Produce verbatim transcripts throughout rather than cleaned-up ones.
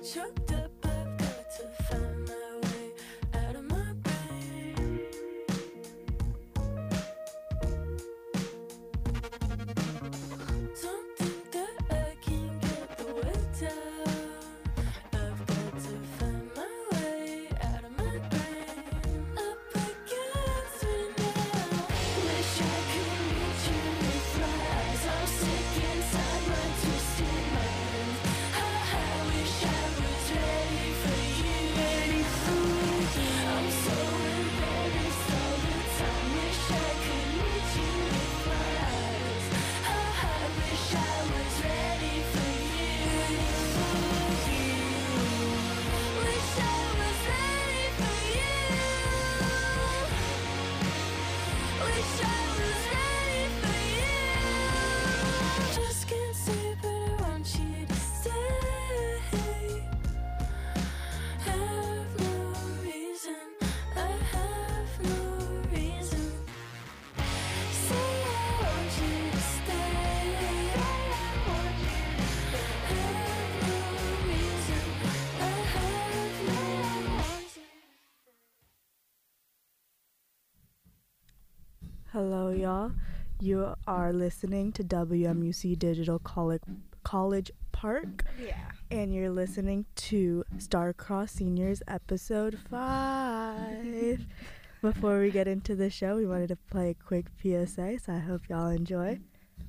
choked up, I've got to find my way out of my brain. Don't think that I can get the weight down. I've got to find my way out of my brain. Up against me now. Wish I could reach you with my eyes. I'm sick inside my twisted mind. I wish I was ready for you. Ready for you. I'm so embarrassed all the time. Wish I could reach you with my eyes. I wish I was ready for you. Wish I was ready for you. Wish I was ready for you. Just can't say, but I want you to stay. Have no reason, I have no reason. Say I want you to stay. I want you to stay. Have no reason, I have no reason. Hello, y'all. You are listening to W M U C Digital College, College Park, Yeah. and you're listening to Starcross Seniors episode five. Before we get into the show, we wanted to play a quick P S A, so I hope y'all enjoy.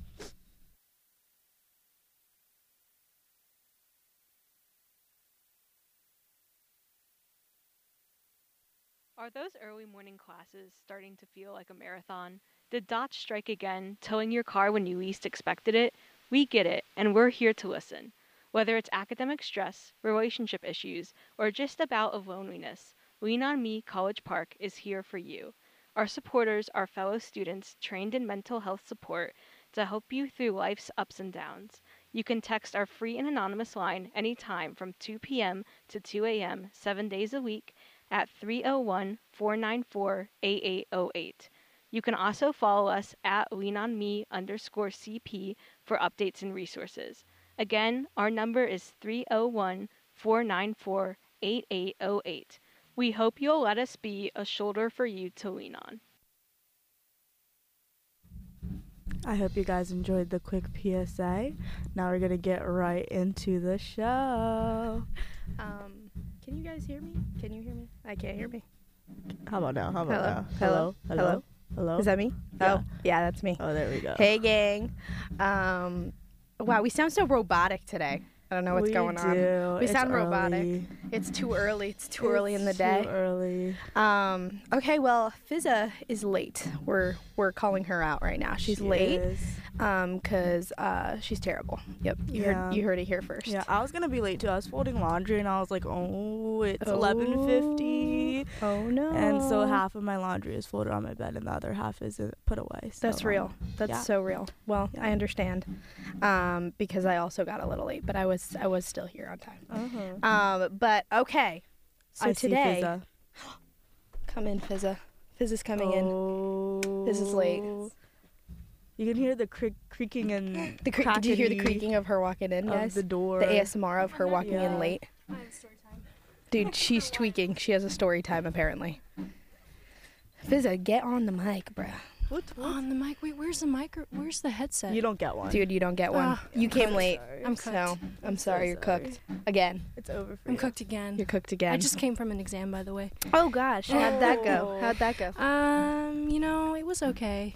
Are those early morning classes starting to feel like a marathon? Did dots strike again, towing your car when you least expected it? We get it, and we're here to listen. Whether it's academic stress, relationship issues, or just a bout of loneliness, Lean On Me College Park is here for you. Our supporters are fellow students trained in mental health support to help you through life's ups and downs. You can text our free and anonymous line anytime from two p.m. to two a.m. seven days a week at three oh one, four nine four, eight eight oh eight. You can also follow us at leanonme underscore CP for updates and resources. Again, our number is three oh one, four nine four, eight eight oh eight. We hope you'll let us be a shoulder for you to lean on. I hope you guys enjoyed the quick P S A. Now we're going to get right into the show. Um, can you guys hear me? Can you hear me? I can't hear me. How about now? How about Hello? now? Hello? Hello? Hello? Hello? Is that me? Yeah. Oh, yeah, that's me. Oh, there we go. Hey, gang. Um, wow, we sound so robotic today. I don't know what's we going do. on. We It's sound early. robotic. It's too early. It's too early in the It's day. Too early. Um, okay, well, Fizza is late. We're we're calling her out right now. She's She late. is. Um, cause uh, she's terrible. Yep, you Yeah. heard you heard it here first. Yeah, I was gonna be late too. I was folding laundry and I was like, oh, it's Oh. eleven fifty, Oh no. and so half of my laundry is folded on my bed and the other half is uh, put away. So, That's real. um, That's yeah. so real. Well, Yeah. I understand, um, because I also got a little late, but I was I was still here on time. Uh-huh. Um, but okay. So I today, see Fizza. come in, Fizza. Fizza's coming in. oh. Fizz is late. You can hear the cre- creaking and The cre- did you hear the crackety creaking of her walking in, of guys? the door. The A S M R of her walking Yeah. in late. I have story time. Dude, she's tweaking. She has a story time apparently. Fizza, get on the mic, bruh. What? what? On the mic. Wait, where's the mic? Where's the headset? You don't get one. Dude, you don't get one. Ah, you came I'm late. sorry. I'm So, cooked. I'm so sorry you're sorry. cooked. Again. It's over for I'm you. cooked again. You're cooked again. I just came from an exam, by the way. Oh gosh, how'd that go? Oh. How'd that go? Um, you know, it was okay.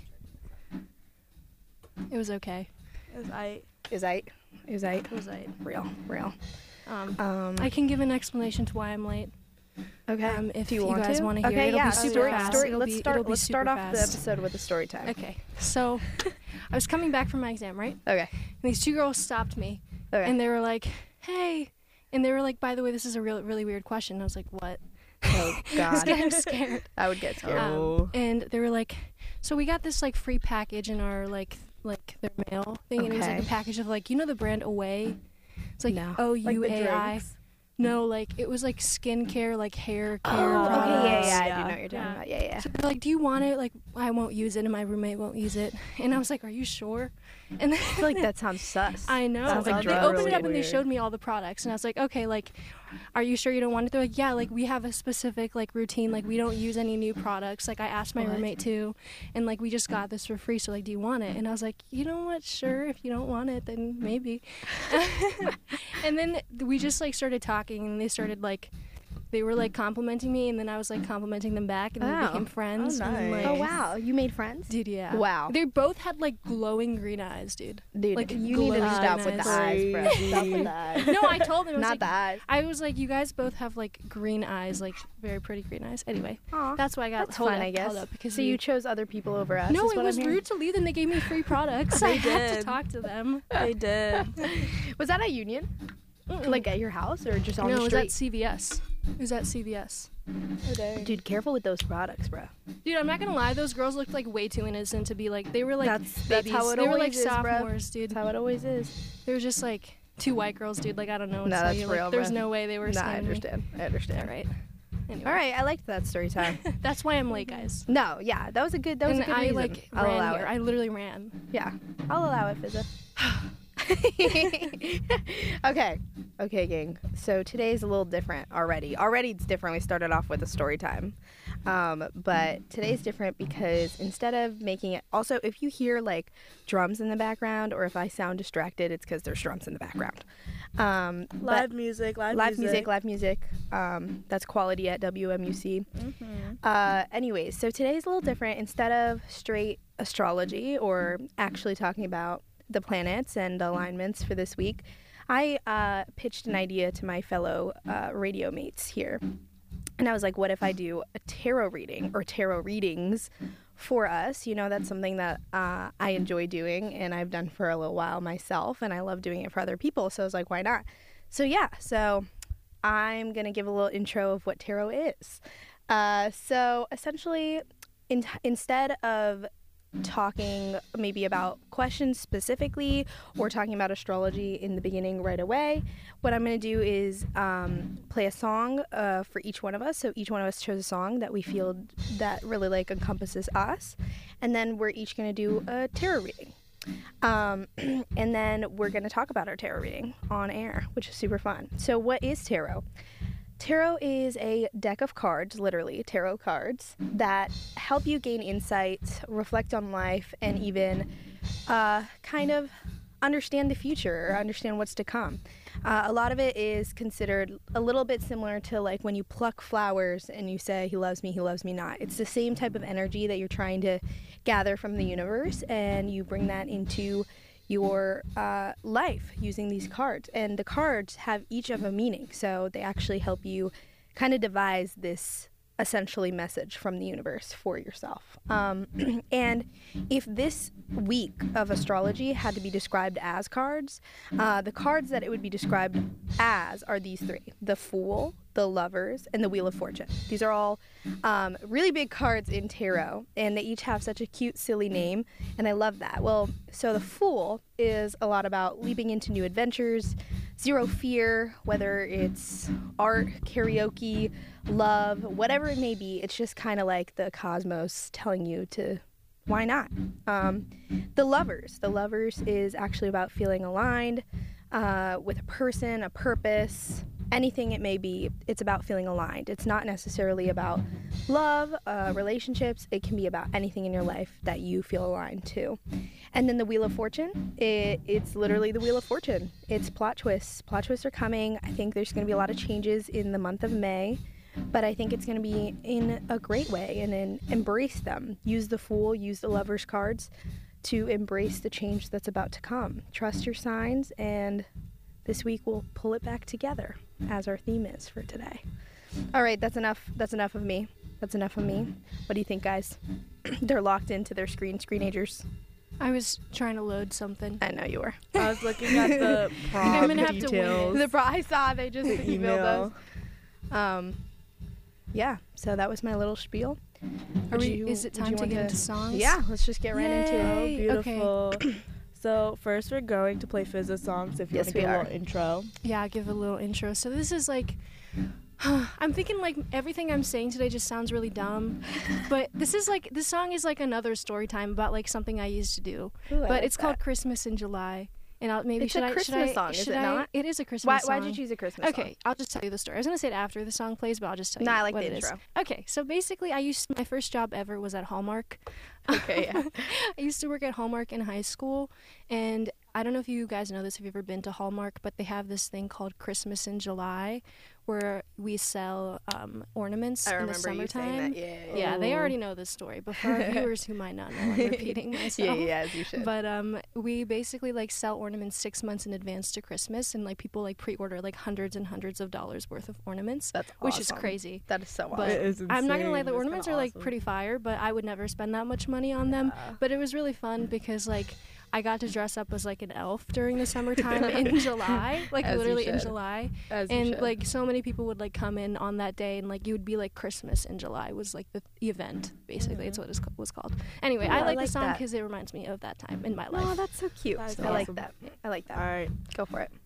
It was okay. It was I. Is I is I It was I. real, real. Um, Um I can give an explanation to why I'm late. okay. Um, if Do you, you want guys to? wanna hear okay, it, it'll yeah. be super story, fast. story. It'll let's be- start it'll be let's start super off the fast. episode with a story time. Okay, so I was coming back from my exam, right? Okay. And these two girls stopped me, Okay. and they were like, "Hey," and they were like, "By the way, this is a real, really weird question." I was like, "What?" oh I was god. getting scared. I would get scared. Oh. Um, and they were like, so we got this like free package in our like like their mail thing, and it was like a Okay. package of like, you know the brand Away. It's like No. O Like U the A I. drinks. No, like it was like skincare, like hair care Oh, products. okay, yeah, yeah, I Yeah. do know what you're talking Yeah. about. Yeah, yeah. So they're like, do you want it? Like, I won't use it, and my roommate won't use it. And I was like, are you sure? And I feel like that sounds sus. I know. Sounds like they drugs. opened it up Really and they weird. showed me all the products, and I was like, okay, like, are you sure you don't want it? They're like, yeah, like we have a specific like routine, like we don't use any new products. Like I asked my What? roommate too, and like we just got this for free. So like, do you want it? And I was like, you know what? Sure. If you don't want it, then maybe. And then we just like started talking, and they started like. They were like complimenting me, and then I was like complimenting them back, and then we Oh. became friends. Oh, And then, nice. like, Oh wow, you made friends? dude, yeah. Wow. They both had like glowing green eyes, dude. Dude, Like, you need to glowing stop with the eyes, bro. Crazy. Stop with the eyes. No, I told them. I was Not like, the eyes. I was like, you guys both have like green eyes, like very pretty green eyes. Anyway, Aw. that's why I got That's held fun, up, I guess. held up because So we- you chose other people over us? No, is it what was I'm hearing? rude to leave them. They gave me free products. I They had to did. talk to them. They did. Was that at Union? Like at your house or just on no, the it was street? at C V S. It was at C V S. Dude, careful with those products, bro. Dude, I'm not gonna lie. Those girls looked like way too innocent to be like. They were like That's- babies. that's how it they were like always is, bruh. sophomores, dude. That's how it always is. They were just like two white girls, dude. Like I don't know. What No, to tell that's you. Like, real, there's bruh. no way they were. Nah, I scamming me. understand. I understand. All right. Anyway. All right, I liked that story time. That's why I'm late, guys. No, yeah, that was a good. That was and a good I reason. like I'll ran allow here. it. I literally ran. Yeah, I'll allow it, Fizza. Okay, okay, gang. So today's a little different already. Already it's different. We started off with a story time, um, but today's different because instead of making it. Also, if you hear like drums in the background, or if I sound distracted, it's because there's drums in the background. Um, but- Live music, live, live music, music. live music. Um, that's quality at W M U C. Mm-hmm. Uh, anyways, so today's a little different. Instead of straight astrology or actually talking about the planets and alignments for this week, I uh, pitched an idea to my fellow uh, radio mates here. And I was like, what if I do a tarot reading or tarot readings for us? You know, that's something that uh, I enjoy doing and I've done for a little while myself, and I love doing it for other people. So I was like, why not? So yeah, so I'm going to give a little intro of what tarot is. Uh, so essentially, in, instead of talking maybe about questions specifically or talking about astrology in the beginning right away, what I'm going to do is um, play a song uh, for each one of us. So each one of us chose a song that we feel that really like encompasses us, and then we're each going to do a tarot reading. Um, and then we're going to talk about our tarot reading on air, which is super fun. So what is tarot? Tarot is a deck of cards, literally tarot cards, that help you gain insight, reflect on life, and even uh, kind of understand the future or understand what's to come. Uh, a lot of it is considered a little bit similar to like when you pluck flowers and you say, he loves me, he loves me not. It's the same type of energy that you're trying to gather from the universe, and you bring that into your uh, life using these cards. And the cards have each of a meaning, so they actually help you kind of devise this essentially message from the universe for yourself. Um, and if this week of astrology had to be described as cards, uh, the cards that it would be described as are these three: the Fool, the Lovers, and the Wheel of Fortune. These are all um, really big cards in tarot, and they each have such a cute, silly name, and I love that. Well, so the Fool is a lot about leaping into new adventures, zero fear, whether it's art, karaoke, love, whatever it may be. It's just kind of like the cosmos telling you to, why not? Um, the Lovers. The Lovers is actually about feeling aligned uh, with a person, a purpose, anything it may be. It's about feeling aligned. It's not necessarily about love, uh, relationships. It can be about anything in your life that you feel aligned to. And then the Wheel of Fortune, it, it's literally the Wheel of Fortune. It's plot twists. Plot twists are coming. I think there's going to be a lot of changes in the month of May, but I think it's going to be in a great way, and then embrace them. Use the Fool, use the Lover's cards to embrace the change that's about to come. Trust your signs, and this week we'll pull it back together, as our theme is for today. All right, that's enough. That's enough of me. That's enough of me. What do you think, guys? They're locked into their screen, screenagers. I was trying to load something. I know you were. I was looking at the prompt I'm gonna have to wing it. details. The pro- I saw they just The emailed email. us. Um, yeah. So that was my little spiel. Are Would we? you- is it would time you to want get into songs? Yeah, let's just get right into it. Oh, Yay. beautiful. So first we're going to play Fizza songs if you Yes, want to we give a are. little intro. Yeah, I'll give a little intro. So this is like I'm thinking like everything I'm saying today just sounds really dumb, but this is like this song is like another story time about like something I used to do. Ooh, I but like it's called that. Christmas in July, and I'll maybe It's should a I Christmas should I song, is should it I? not? It is a Christmas Why, song. why'd you choose a Christmas song? Okay, I'll just tell you the story. I was gonna say it after the song plays, but I'll just tell No, you. I like what the it is. intro. Okay, so basically, I used my first job ever was at Hallmark. Okay, yeah. I used to work at Hallmark in high school, and I don't know if you guys know this, if you've ever been to Hallmark, but they have this thing called Christmas in July, where we sell um, ornaments I in the remember you saying summertime. that. Yeah, yeah. Yeah, they already know this story, but for our viewers who might not know, I'm repeating myself. Yeah, yeah, as you should. But um, we basically like sell ornaments six months in advance to Christmas, and like people like pre-order like hundreds and hundreds of dollars worth of ornaments, That's which is awesome. crazy. That is so But awesome. It is I'm not gonna lie, insane. the It's ornaments kinda are like awesome. pretty fire, but I would never spend that much money on them. But it was really fun because like I got to dress up as like an elf during the summertime in July, like As you literally in should. July. As you And should. like so many people would like come in on that day, and like you would be like Christmas in July was like the event basically. It's what it was called. Anyway, Ooh, I I like, like the song that. because it reminds me of that time in my life. Oh, that's so cute. That's I like awesome. that. I like that. All right. Go for it.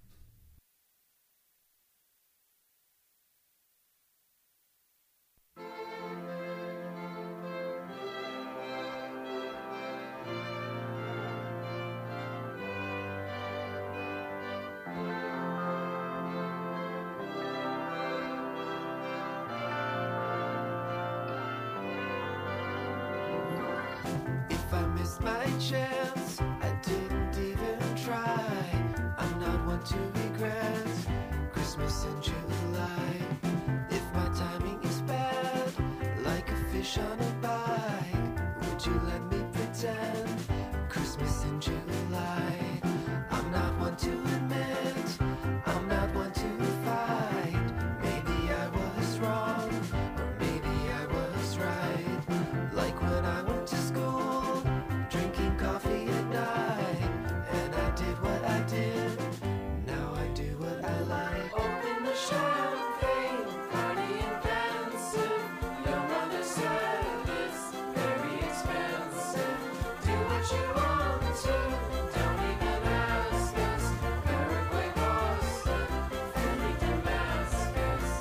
If I missed my chance, I didn't even try. I'm not one to regret Christmas in July. If my timing is bad, like a fish on a bike, would you let me pretend Christmas in July? I'm not one to admit, I'm not one to fight. Maybe I was wrong, or maybe I was right. Like when I went to school, drinking coffee at night, and I did what I did. Now I do what I like. Open the champagne, party expensive. Your mother said it's very expensive. Do what you want to, don't even ask us. Paraguay, Boston, Philly, Damascus.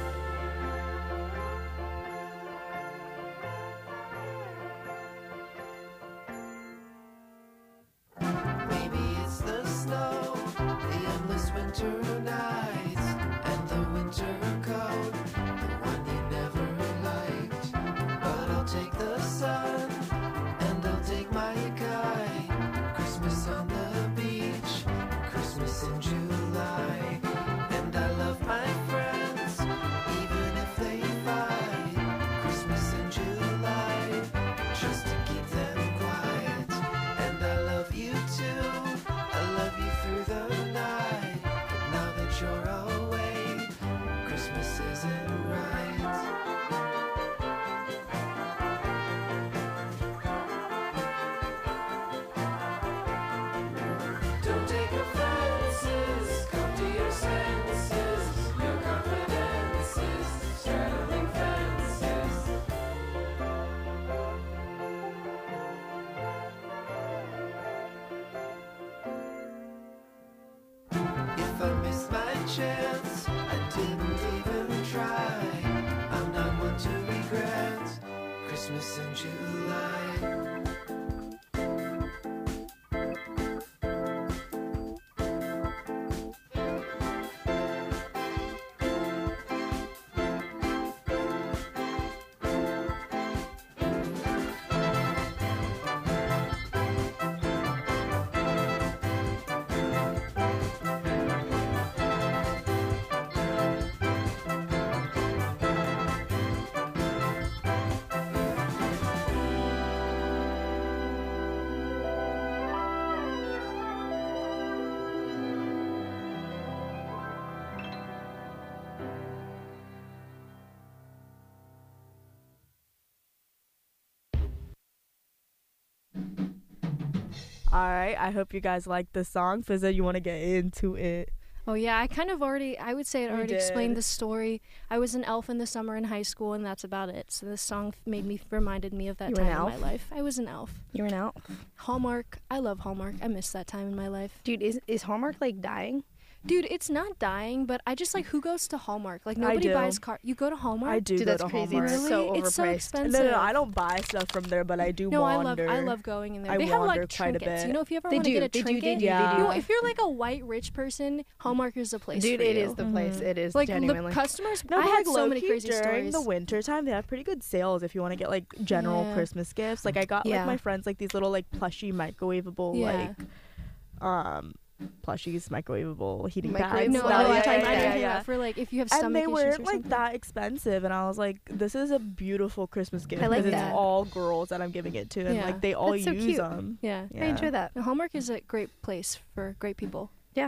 Maybe it's the snow, the endless winter nights, and the winter coat, the one you never liked. But I'll take the sun, and I'll take my kite. Christmas on the beach, Christmas in July. And I love my friends, even if they fight. Christmas in July, just to keep them quiet. And I love you too, I love you through the night. But now that you're away, Christmas isn't right. Don't take offenses, come to your senses. Your confidence is straddling fences. If I miss my chance, I didn't even try. I'm not one to regret Christmas in July. All right. I hope you guys like the song. Fizza, you want to get into it? Oh yeah, I kind of already, I would say it You already explained did. the story. I was an elf in the summer in high school, and that's about it. So this song made me, reminded me of that You were an time in my elf? life. I was an elf. You're an elf. Hallmark, I love Hallmark. I miss that time in my life. Dude, is, is Hallmark like dying? Dude, it's not dying, but I just like who goes to Hallmark? Like nobody do. buys car. You go to Hallmark? I do Dude, go that's to crazy. Hallmark. It's so It's so overpriced. expensive. No, no, no, I don't buy stuff from there, but I do No, I love wander. I love going in there. I they have wander like quite a trinkets. bit. You know, if you ever They want to do. get a They do. trinket, They do. Yeah. They do. you know, if you're like a white rich person, Hallmark is the place Dude, for it you. is the place. It is Like genuinely. the customers. No, I but, had like, so many low-key, crazy during stories. the winter time, they have pretty good sales if you want to get like general Yeah. Christmas gifts. Like I got Yeah. like my friends like these little like plushy microwavable Yeah. like um plushies microwavable heating Microwave- pads. No, Oh, I know yeah, what you're talking yeah, about. yeah, I'm talking yeah. about for like if you have And stomach they issues weren't or like something. that expensive, and I was like, "This is a beautiful Christmas gift I like because that. it's all girls that I'm giving it to, and Yeah. like they all That's so use cute. them." Yeah. I enjoy that. Now, Hallmark is a great place for great people.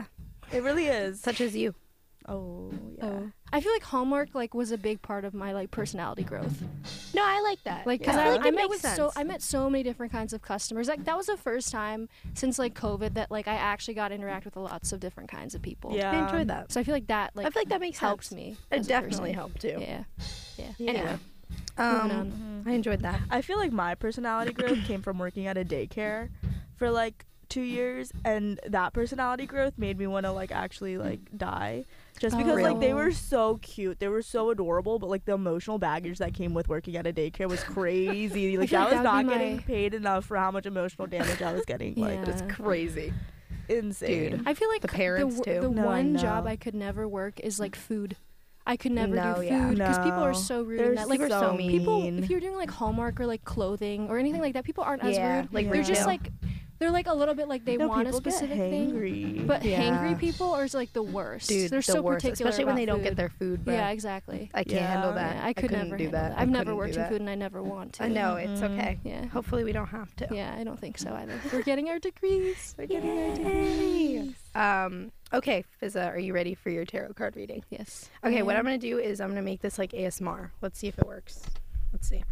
It really is. Such as you. Oh yeah. Oh. I feel like Hallmark like was a big part of my like personality growth. No, I like that. Like, cause Yeah. I, I feel like I it met makes with so sense. I met so many different kinds of customers. Like that was the first time since like COVID that like I actually got to interact with lots of different kinds of people. Yeah. I enjoy that. So I feel like that like I feel like that makes helped sense. me. It as a definitely person. helped too. Yeah. Yeah. Yeah. Anyway, Um, moving on. I enjoyed that. I feel like my personality growth came from working at a daycare for like two years, and that personality growth made me want to like actually like die, just because like they Oh. were so cute, they were so adorable, but like the emotional baggage that came with working at a daycare was crazy. Like feel I like was that would not be getting my- paid enough for how much emotional damage I was getting. Like Yeah. it's Crazy. insane. Dude. I feel like The c- parents, the, too. The No, I one know. job I could never work is like food. I could never No, do yeah. food because people are No. so rude. They're in that. Like super so so mean. people, mean. if you're doing like Hallmark or like clothing or anything like that, people aren't as Yeah, rude. like they're just retail. like they're like a little bit like they No, want a people get specific thing. hangry. But Yeah. hangry people are like the worst. Dude, they're the so worst. particular, Especially when about they don't get food. their food, bro. Yeah, exactly. I can't Yeah. handle that. Yeah, I could couldn't never do handle that. that. I I've never couldn't worked do in that. food and I never want to. I know, it's Mhm. okay. Yeah. Hopefully we don't have to. Yeah, I don't think so either. We're getting our degrees. We're getting our Yay. degrees. Um, okay, Fizza, are you ready for your tarot card reading? Yes. Okay, what I I'm am. going to do is I'm going to make this like A S M R. Let's see if it works. Let's see.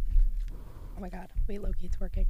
Oh my god. Wait, Loki, it's working.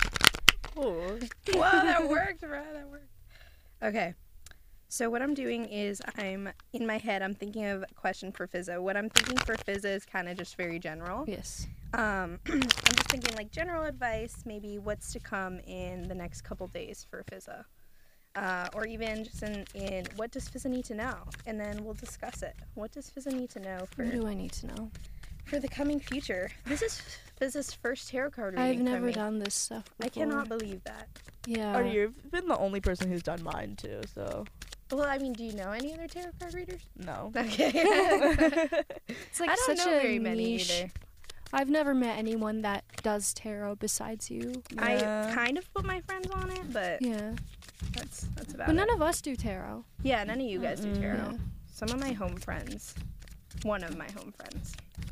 Oh. Whoa, that worked, bro. That worked. Okay. So what I'm doing is I'm, in my head, I'm thinking of a question for Fizza. What I'm thinking for Fizza is kind of just very general. Yes. Um, I'm just thinking like general advice, maybe what's to come in the next couple days for Fizza. Uh, or even just in, in what does Fizza need to know? And then we'll discuss it. What does Fizza need to know for, What do I need to know? for the coming future? This is Fizza's first tarot card reading. I've from never me. done this stuff before. I cannot believe that. Yeah. Or you've been the only person who's done mine too, so Well, I mean, do you know any other tarot card readers? no. Okay. It's like I don't such know a very many niche. either. I've never met anyone that does tarot besides you. Yeah. I kind of put my friends on it, but Yeah. that's that's about But it. none of us do tarot. Yeah, none of you guys do Mm-mm. tarot. Yeah. Some of my home friends. One of my home friends.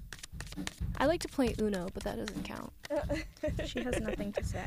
I like to play Uno, but that doesn't count. She has nothing to say.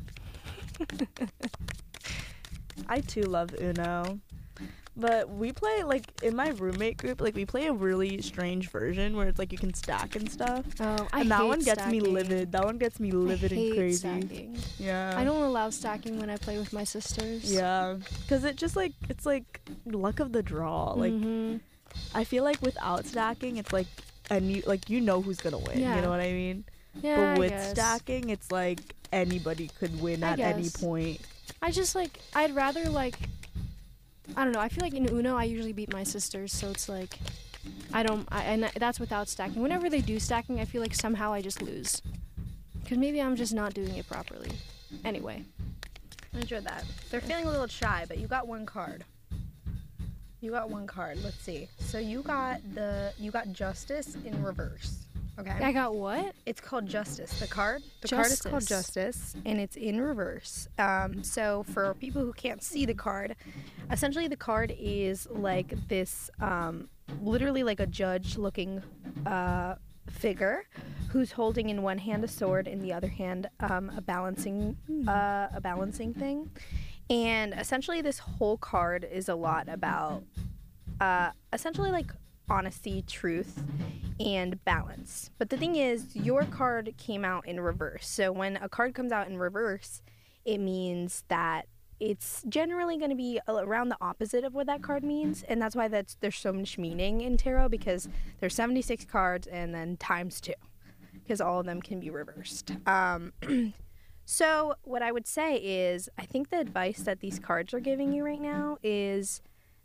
I too love Uno. But we play, like, in my roommate group, like, we play a really strange version where it's, like, you can stack and stuff. Oh, I and that hate one gets me stacking. livid. That one gets me livid I and hate crazy. stacking. Yeah. I don't allow stacking when I play with my sisters. Yeah. Because it just, like, it's, like, luck of the draw. Like, Mhm. I feel like without stacking, it's, like, and you, like, you know who's going to win. Yeah. You know what I mean? Yeah, but with I guess. stacking, it's, like, anybody could win I at any guess. point. I just like I'd rather like I don't know. I feel like in Uno I usually beat my sisters, so it's like I don't. I, and that's without stacking. Whenever they do stacking, I feel like somehow I just lose because maybe I'm just not doing it properly. Anyway, I enjoyed that. They're feeling a little shy, but you got one card. You got one card. Let's see. So you got the you got Justice in reverse. Okay. I got what? It's called Justice. The card. The card is called Justice. Justice, and it's in reverse. Um, so for people who can't see the card, essentially the card is like this, um, literally like a judge-looking uh, figure, who's holding in one hand a sword, in the other hand um, a balancing uh, a balancing thing, and essentially this whole card is a lot about uh, essentially like honesty, truth, and balance. But the thing is, your card came out in reverse. So when a card comes out in reverse, it means that it's generally going to be around the opposite of what that card means, and that's why that's there's so much meaning in tarot, because there's seventy-six cards and then times two, because all of them can be reversed. Um, so what I would say is, I think the advice that these cards are giving you right now is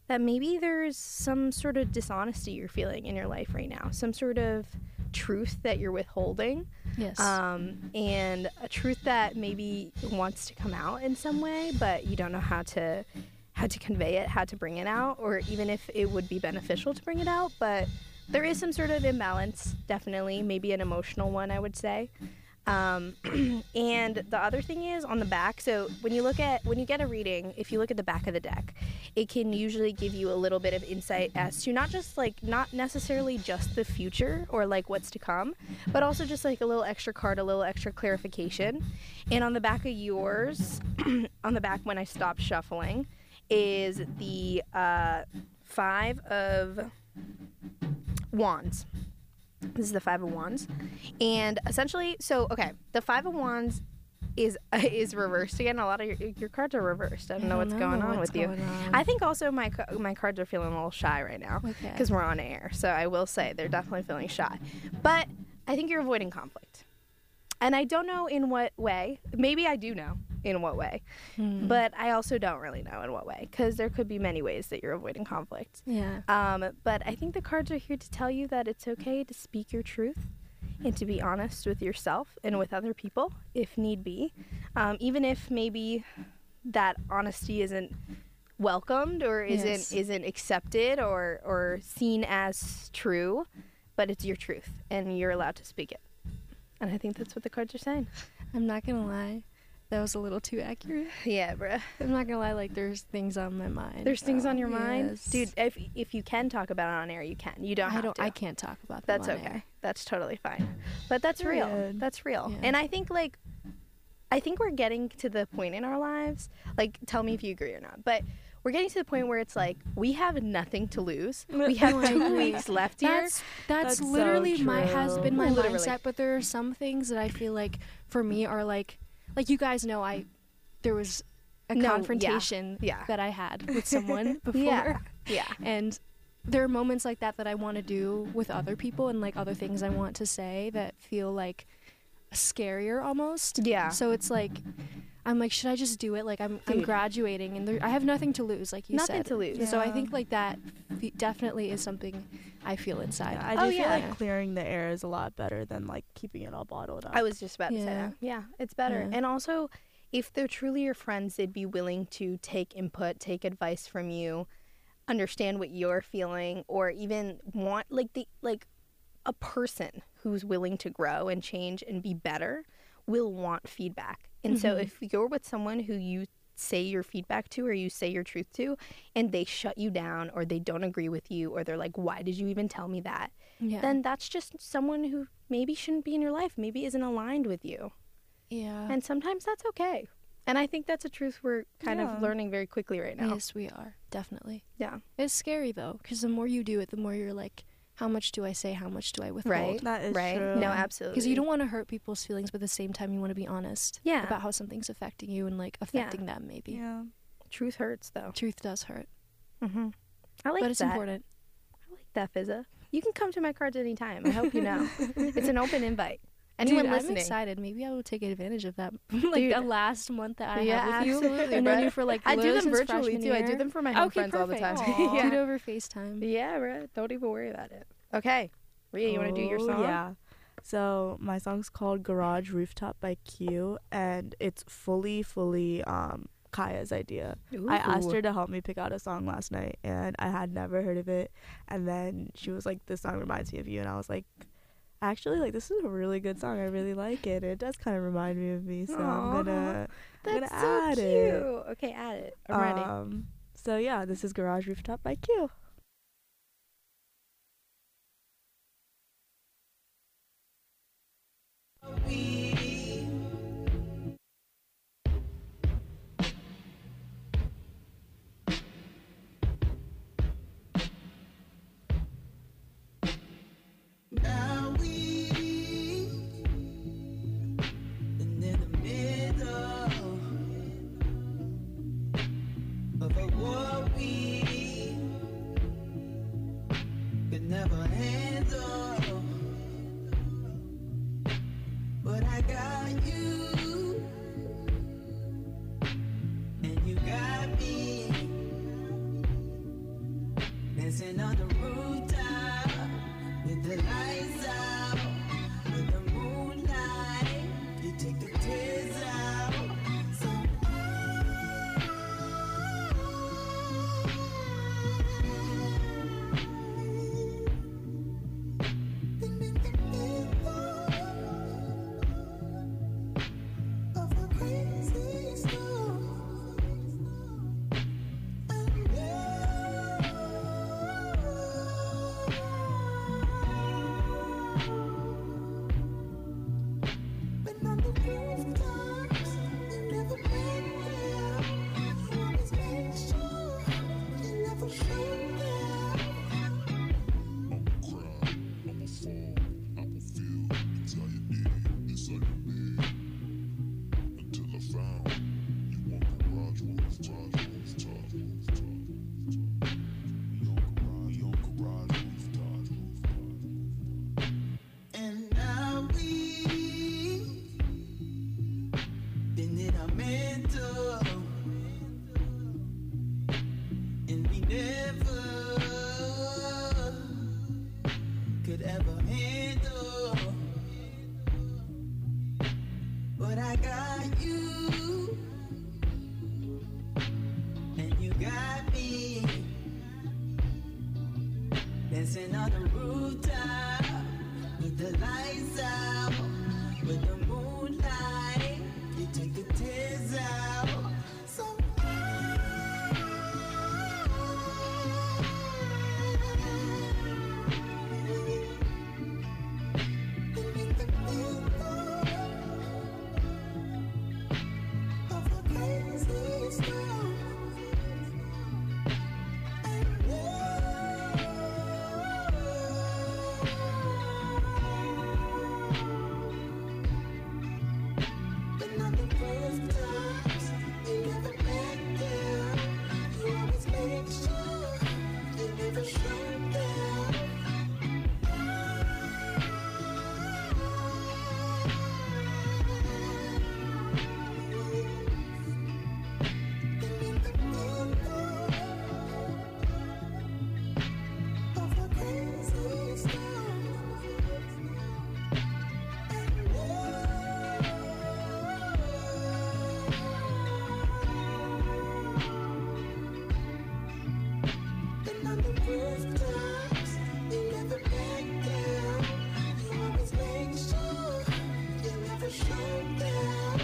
that maybe there's some sort of dishonesty you're feeling in your life right now, some sort of truth that you're withholding, Yes. um, and a truth that maybe wants to come out in some way, but you don't know how to how to convey it, how to bring it out, or even if it would be beneficial to bring it out. But there is some sort of imbalance, definitely, maybe an emotional one, I would say. Um, and the other thing is on the back. So when you look at when you get a reading, if you look at the back of the deck, it can usually give you a little bit of insight as to not just like not necessarily just the future or like what's to come, but also just like a little extra card, a little extra clarification. And on the back of yours, on the back when I stopped shuffling, is the uh, five of wands. This is the Five of Wands. And essentially, so, okay, the Five of Wands is uh, is reversed again. A lot of your, your cards are reversed. I don't know what's going on with you. I think also my ca- my cards are feeling a little shy right now Okay. because we're on air. So I will say they're definitely feeling shy. But I think you're avoiding conflict. And I don't know in what way. Maybe I do know in what way. Hmm. But I also don't really know in what way because there could be many ways that you're avoiding conflict. Yeah. Um, but I think the cards are here to tell you that it's okay to speak your truth and to be honest with yourself and with other people if need be. Um, even if maybe that honesty isn't welcomed or isn't Yes. isn't accepted or, or seen as true, but it's your truth and you're allowed to speak it. And I think that's what the cards are saying. I'm not gonna lie, that was a little too accurate. Yeah, bruh. I'm not gonna lie, like there's things on my mind. There's things on your mind? Yes. Dude, if if you can talk about it on air, you can. You don't I have don't. to. I can't talk about them That's on okay. air. That's totally fine. But that's real. Period. That's real. Yeah. And I think like I think we're getting to the point in our lives, like tell me if you agree or not, but we're getting to the point where it's like we have nothing to lose. We have I two agree. weeks left here. That's that's, That's so literally my has true. been my Literally. mindset. But there are some things that I feel like for me are like like you guys know I there was a No, yeah. confrontation Yeah. that I had with someone before. Yeah. Yeah. And there are moments like that that I want to do with other people and like other things I want to say that feel like scarier almost. Yeah. So it's like I'm like, should I just do it? Like I'm I'm Dude. graduating and there, I have nothing to lose, like you Nothing said. to lose. So I Yeah. think like that f- definitely is something I feel inside. Yeah, I do Oh, feel yeah. like clearing the air is a lot better than like keeping it all bottled up. I was just about to say Yeah. that. Yeah, it's better. Yeah. And also, if they're truly your friends, they'd be willing to take input, take advice from you, understand what you're feeling, or even want like the like a person who's willing to grow and change and be better will want feedback. And so Mhm. if you're with someone who you say your feedback to or you say your truth to and they shut you down or they don't agree with you or they're like, why did you even tell me that? Yeah. Then that's just someone who maybe shouldn't be in your life, maybe isn't aligned with you. yeah. And sometimes that's okay. And I think that's a truth we're kind Yeah. of learning very quickly right now. Yes, we are. Definitely. Yeah. It's scary though, because the more you do it, the more you're like, how much do I say? How much do I withhold? Right. That is right? true. No, absolutely. Because you don't want to hurt people's feelings, but at the same time, you want to be honest Yeah. about how something's affecting you and like affecting them. Maybe Yeah. Truth hurts, though. truth does hurt, Mm-hmm. I like but it's that. important. I like that, Fizza. You can come to my cards anytime. I hope you know. It's an open invite. Anyone Dude, listening? I'm excited. Maybe I will take advantage of that. like Dude. the last month that I Yeah, have with you. absolutely, I've known bruh. you for like I do literally them since virtually freshman too. I do year. them for my home Okay, friends all the perfect. time. Aw. yeah. Do it over FaceTime. Yeah, bro. Don't even worry about it. Okay. Rhea, you want to do your Oh, song? Yeah. So my song's called Garage Rooftop by Q, and it's fully, fully um, Kaya's idea. I asked her to help me pick out a song last night, and I had never heard of it. And then she was like, "This song reminds me of you," and I was like, "Actually, like this is a really good song. I really like it. It does kind of remind me of me, so Aw, I'm gonna, I'm That's gonna so add cute. it." Okay, add it. I'm ready. Um, so yeah, this is Garage Rooftop by Q. Now we and in the middle of a war we could never handle. But I got you, and you got me. Dancing on the rooftop with the lights out, with the moonlight, you take the tears out. So of a crazy storm. Been on the rooftops, you never been there. You always made sure you never showed there. I'ma cry, I'ma fall, I'ma feel anxiety inside of me until I found you on garage rooftop, rooftop, rooftop. We on garage, we on garage rooftop, rooftop. And now we been in our mental, and we never could ever handle. But I got you, and you got me, dancing on the rooftop with the lights out, with the moonlight, you take the tears out. So of a crazy storm. Been on the rooftops, you never been there. You always made sure you never showed there. Been in the middle of a crazy storm. Been on the rooftops, you never been there. You always made sure you never showed there.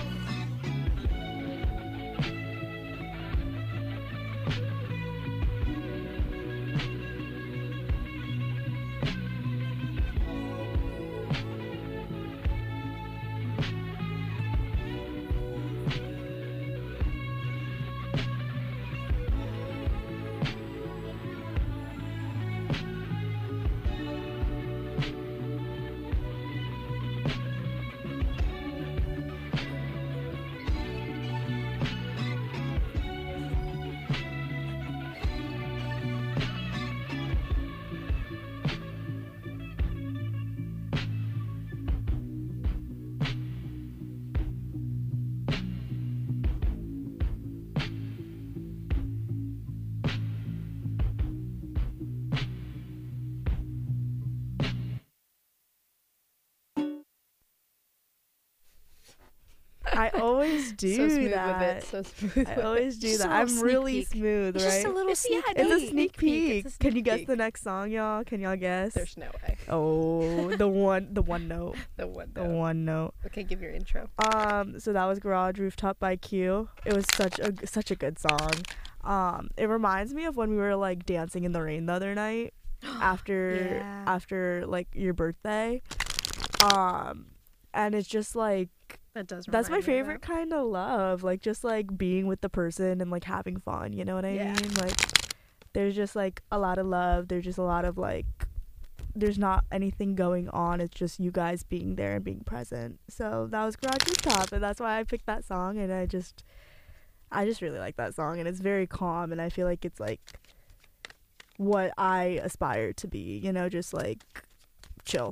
I always do so smooth that. with it. So smooth. with I it. always do Just a that. little I'm sneak really peek. smooth, It's right? just a little It's- sneak yeah, It's a peek. sneak peek. It's a Can you sneak guess peek. the next song, y'all? Can y'all guess? There's no way. Oh, the one, the one note, The one. the note. one note. Okay, give your intro. Um, so that was Garage Rooftop by Q. It was such a such a good song. Um, it reminds me of when we were like dancing in the rain the other night after Yeah. after like your birthday. Um, and it's just like That does. that's my remind me of favorite kind of love, like just like being with the person and like having fun, you know what I Yeah. mean? Like there's just like a lot of love, there's just a lot of like there's not anything going on, it's just you guys being there and being present. So that was Garage Rooftop, and that's why I picked that song. And I just I just really like that song, and it's very calm, and I feel like it's like what I aspire to be, you know, just like chill.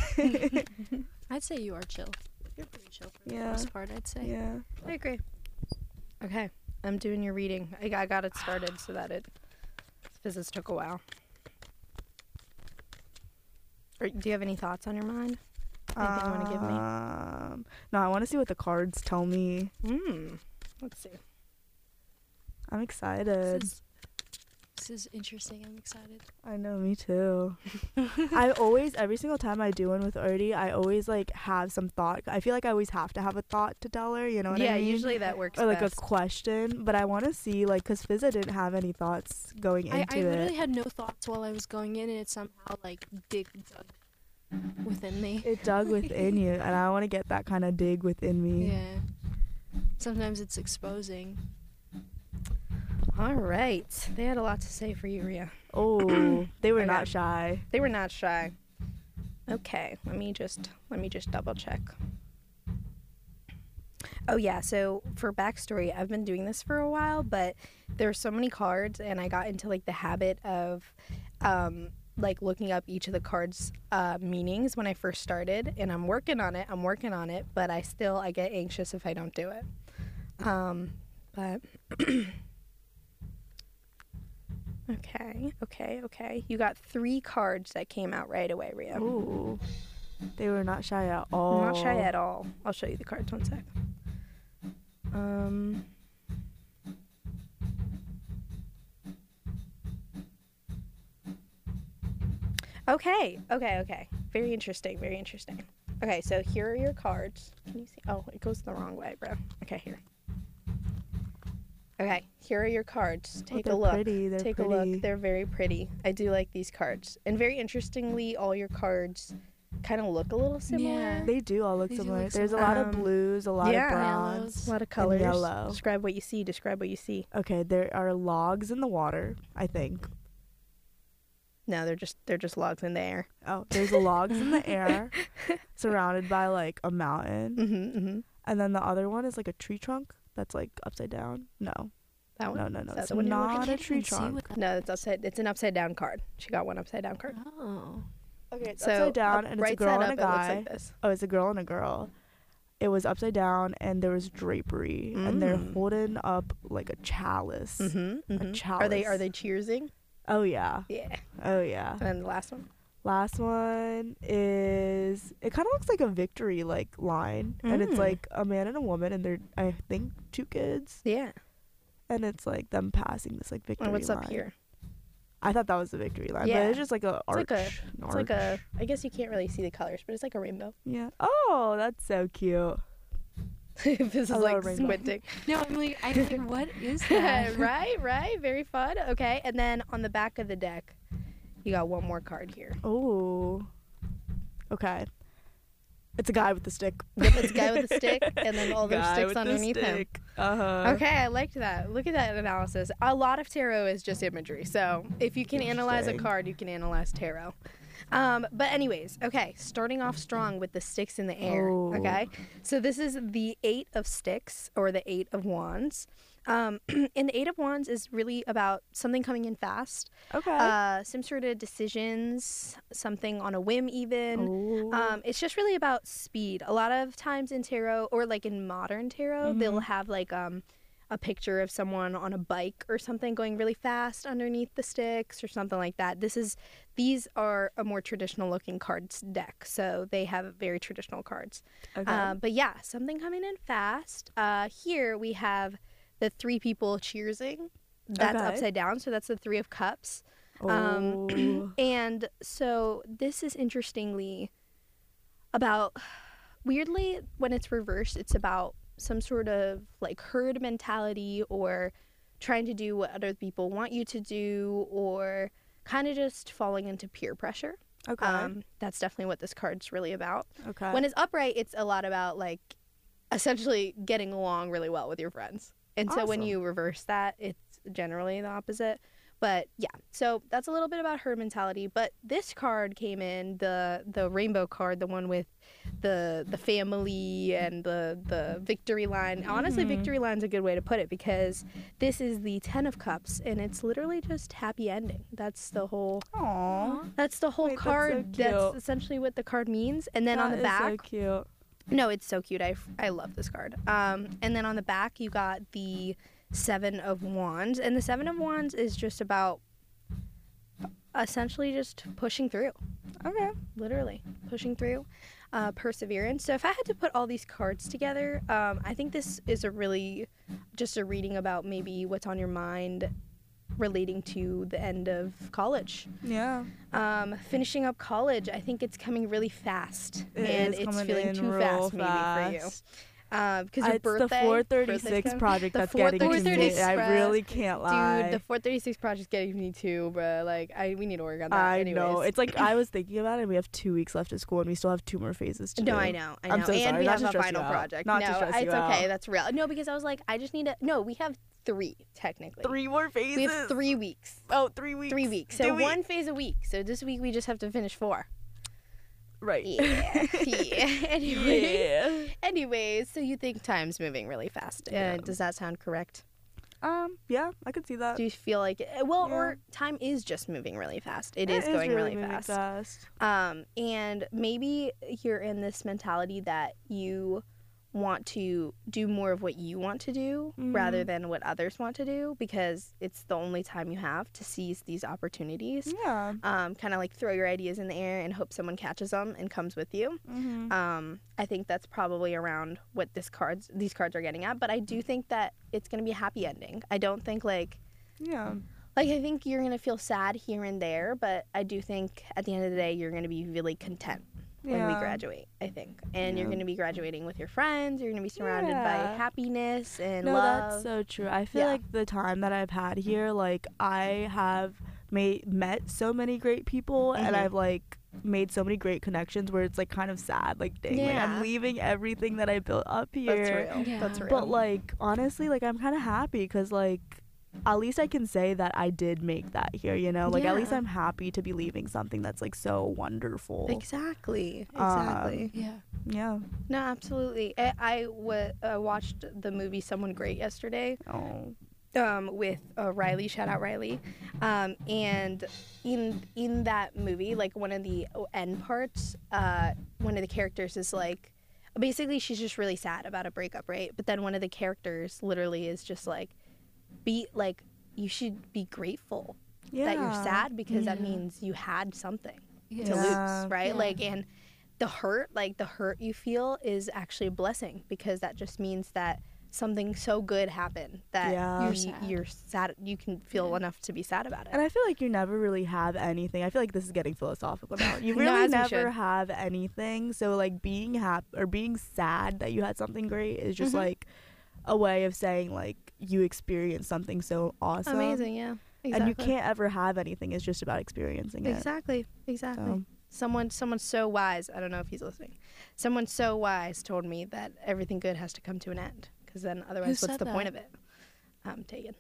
I'd say you are chill. You're pretty chill for the Yeah. most part, I'd say. Yeah. I agree. Okay, I'm doing your reading. I, I got it started so that it, because this took a while. Or do you have any thoughts on your mind? Anything you want to give me? Um, no, I want to see what the cards tell me. Hmm. Let's see. I'm excited. This is, this is interesting. I'm excited. I know, me too. I always, every single time I do one with Artie, I always like have some thought. I feel like I always have to have a thought to tell her, you know what yeah, I mean? usually that works Or like best. a question, but I want to see, like, because Fizza didn't have any thoughts going I, into I literally it. had no thoughts while I was going in, and it somehow like dig dug within me. It dug within you, and I want to get that kind of dig within me. Yeah. Sometimes it's exposing. All right. They had a lot to say for you, Rhea. Oh, they were I not got- shy. They were not shy. Okay, let me just let me just double check. Oh yeah, so for backstory, I've been doing this for a while, but there's so many cards, and I got into like the habit of um, like looking up each of the cards' uh, meanings when I first started, and I'm working on it. I'm working on it, but I still I get anxious if I don't do it. Um, but okay, okay, okay. You got three cards that came out right away, Rhea. Ooh, they were not shy at all. Not shy at all. I'll show you the cards one sec. Um. Okay, okay, okay. Very interesting, very interesting. Okay, so here are your cards. Can you see? Oh, it goes the wrong way, bro. Okay, here. Okay, here are your cards. Oh, Take a they're look. pretty, they're Take a pretty. look. They're very pretty. I do like these cards. And very interestingly, all your cards kind of look a little similar. Yeah. They do all look They do similar. look There's a lot of Um, blues, a lot yeah. of browns. Yellows. A lot of colors. yellow. Describe what you see. Describe what you see. Okay, there are logs in the water, I think. No, they're just they're just logs in the air. Oh, there's logs in the air surrounded by like a mountain. Mm-hmm, mm-hmm. And then the other one is like a tree trunk that's like upside down. No. That one. No, no, no. Is that It's the one you're not looking a at? tree Can't see trunk. what that- No, it's upside. It's an upside down card. She got one upside down card. Oh. Okay, it's So upside down up- and it's right a girl side and a up, it looks guy. like this. Oh, it's a girl and a girl. It was upside down and there was drapery and they're Mm. holding up like a chalice. Mm-hmm, mm-hmm. Are they chalice. are they cheersing? Oh yeah. Yeah. Oh yeah. And then the last one. Last one is it kind of looks like a victory like line and it's Mm. like a man and a woman and they're I think two kids Yeah. and it's like them passing this like victory And what's line. up here? I thought that was the victory line, Yeah. but it's just like a arch. It's like a- an It's like a. arch. I guess you can't really see the colors, but it's like a rainbow. Yeah. Oh, that's so cute. This is I love like a rainbow. squinting. No, I'm like, I'm like, what is that? right, right. Very fun. Okay, and then on the back of the deck, you got one more card here. Oh. Okay. It's a guy with the stick. Yep, it's a guy with a stick, and then all those Guy sticks with the underneath him. stick. Uh-huh. Okay, I liked that. Look at that analysis. A lot of tarot is just imagery. So if you can analyze a Interesting. card, you can analyze tarot. Um, but anyways, okay, starting off strong with the sticks in the air. Oh. Okay, so this is the Eight of Sticks or the Eight of Wands. Um, and the Eight of Wands is really about something coming in fast, Okay. uh, some sort of decisions, something on a whim, even. oh. Um, it's just really about speed. A lot of times in tarot, or like in modern tarot, they'll Mhm. have like um, a picture of someone on a bike or something going really fast underneath the sticks or something like that. This is these are a more traditional looking cards deck, so they have very traditional cards. okay. Um, but yeah, something coming in fast. Uh, here we have the three people cheersing. That's Okay. upside down, so that's the Three of Cups. Um, oh. And so this is interestingly about, weirdly, when it's reversed, it's about some sort of like herd mentality or trying to do what other people want you to do or kind of just falling into peer pressure. okay. Um, that's definitely what this card's really about. okay. When it's upright, it's a lot about like essentially getting along really well with your friends. And so when Awesome. you reverse that, it's generally the opposite. But yeah, so that's a little bit about her mentality. But this card came in, the the rainbow card, the one with the the family and the the victory line. Honestly, Mhm. victory line's a good way to put it because this is the Ten of Cups and it's literally just happy ending. That's the whole Aw. that's the whole Wait, that's so card. That's, cute. essentially what the card means. And then on That the is so back, cute. no, it's so cute. I, I love this card. Um, and then on the back, you got the Seven of Wands. And the Seven of Wands is just about essentially just pushing through. Okay. Literally pushing through, uh, perseverance. So if I had to put all these cards together, um, I think this is a really just a reading about maybe what's on your mind relating to the end of college. Yeah. Um, finishing up college, I think it's coming really fast, It and is it's coming feeling in too real fast, maybe for you. fast. Uh, because Uh, your it's birthday, the four thirty-six birthday's project The that's getting to me. 436 I project. really can't lie. Dude, the four thirty-six project's getting me too, bro. Like, I we need to work on that. I anyways. know. It's like I was thinking about it. And we have two weeks left of school, and we still have two more phases to No, do. I know, I know. I'm so and sorry, we not have to a stress final you out. project. Not no, to stress it's you okay. out. That's real. No, because I was like, I just need to. No, we have three technically. Three more phases. We have three weeks. Oh, three weeks. Three weeks. Do So we? one phase a week. So this week we just have to finish four. Right. Yeah. yeah. Anyway. Yeah. Anyways, so you think time's moving really fast? Yeah. Uh, does that sound correct? Um. Yeah, I could see that. Do you feel like well, Yeah. or time is just moving really fast? It It is going really, moving fast. fast. Um, and maybe you're in this mentality that you want to do more of what you want to do rather Mhm. than what others want to do because it's the only time you have to seize these opportunities. Yeah. Um, kind of like throw your ideas in the air and hope someone catches them and comes with you. Mm-hmm. Um, I think that's probably around what this cards these cards are getting at. But I do think that it's gonna be a happy ending. I don't think like Yeah. like I think you're gonna feel sad here and there, but I do think at the end of the day you're gonna be really content when we Yeah. graduate. I think, and you're Yeah. gonna be graduating with your friends. You're gonna be surrounded by Yeah. happiness and No, love. that's so true. I feel Yeah. like the time that I've had here, like I have made met so many great people, and Mhm. I've like made so many great connections where it's like kind of sad, like dang, like Yeah. I'm leaving everything that I built up here. That's real. Yeah. That's real. But like honestly, like I'm kind of happy because like at least I can say that I did make that here. You know, like at least Yeah. I'm happy to be leaving something that's like so wonderful. exactly, Um, exactly. Yeah. Yeah. No, absolutely. I, I w- uh, watched the movie Someone Great yesterday. Oh. Um, with uh, Riley, shout out Riley, um, and in in that movie, like one of the end parts, uh, one of the characters is like, basically she's just really sad about a breakup, right? But then one of the characters literally is just like, be like, you should be grateful Yeah. that you're sad because that Yeah. means you had something Yeah. to Yeah. lose, right? Yeah. Like, and the hurt, like the hurt you feel is actually a blessing because that just means that something so good happened that Yeah. you're, You're sad. sad. you're sad. You can feel Yeah. enough to be sad about it. And I feel like you never really have anything. I feel like this is getting philosophical now. You No, really as we never should. have anything. So like being happy or being sad that you had something great is just Mhm. like a way of saying like you experienced something so awesome. Amazing, yeah. Exactly. And you can't ever have anything. It's just about experiencing it. Exactly. Exactly. So, Someone, someone so wise. I don't know if he's listening. Someone so wise told me that everything good has to come to an end, because then otherwise, Who what's said the that? point of it? Um, Tegan.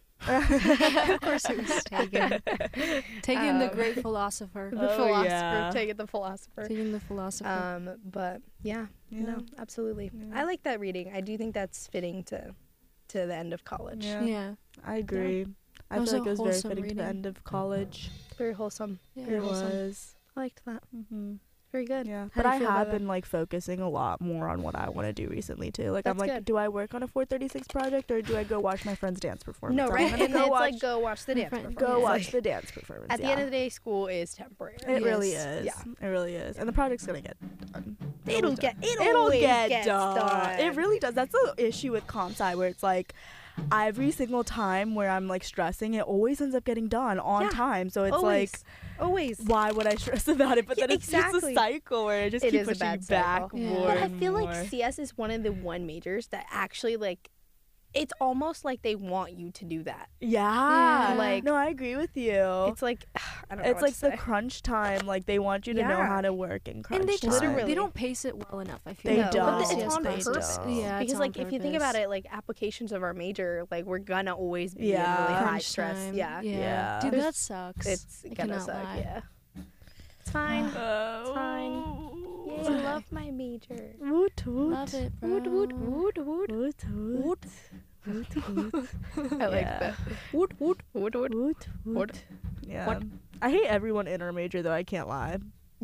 Of course it was Tegan. Tegan, the Um, great philosopher. The Oh, philosopher. yeah. Tegan, the philosopher. Tegan, the philosopher. Um, but yeah, Yeah. no, absolutely. Yeah. I like that reading. I do think that's fitting to to the end of college. Yeah. yeah. I agree. I That was feel a like it was very wholesome fitting to the reading. end of college. Very wholesome. Yeah. Very It wholesome. was. I liked that. Mm-hmm. Very good. Yeah, How but do you I feel about have that? been like focusing a lot more on what I want to do recently too. Like I'm That's like, good. do I work on a four thirty-six project or do I go watch my friend's dance performance? No, I'm right? gonna And go it's watch, like go watch the My dance. friend- performance. go Yeah. watch Like, the dance performance. At the yeah. end of the day, school is temporary. It really Yes. is. Yeah. It really is, and the project's gonna get done. It'll Always get. done. It'll, It'll always get gets done. done. It really does. That's the issue with comp sci, where it's like every single time where I'm like stressing, it always ends up getting done on Yeah. time. So it's always, like, always. why would I stress about it? But Yeah, then it's just exactly. a cycle where it just It keeps is a pushing bad you back cycle. Yeah. more But I and feel more. like C S is one of the one majors that actually like. It's almost like they want you to do that. Yeah. Yeah. Like- no, I agree with you. It's like I don't know. It's what like to the say. crunch time. Like they want you to know Yeah. how to work in crunch And they just time. Literally. they don't pace it well enough. I feel They like don't. But It's it's on They purpose. don't. Yeah, it's because on like if you think purpose. about it, like applications of our major, like we're gonna always be Yeah. in really high Crunch stress. time. Yeah. yeah. Yeah. Dude, There's- that sucks. It's I gonna cannot suck. lie. Yeah. It's fine. Oh. fine. Yay, I love my major. Woot woot. Love it, bro. Woot woot woot woot. Woot woot. Woot woot. I like Yeah. that. Woot woot woot woot. Woot Woot. woot. Yeah. What? I hate everyone in our major though. I can't lie. You hate?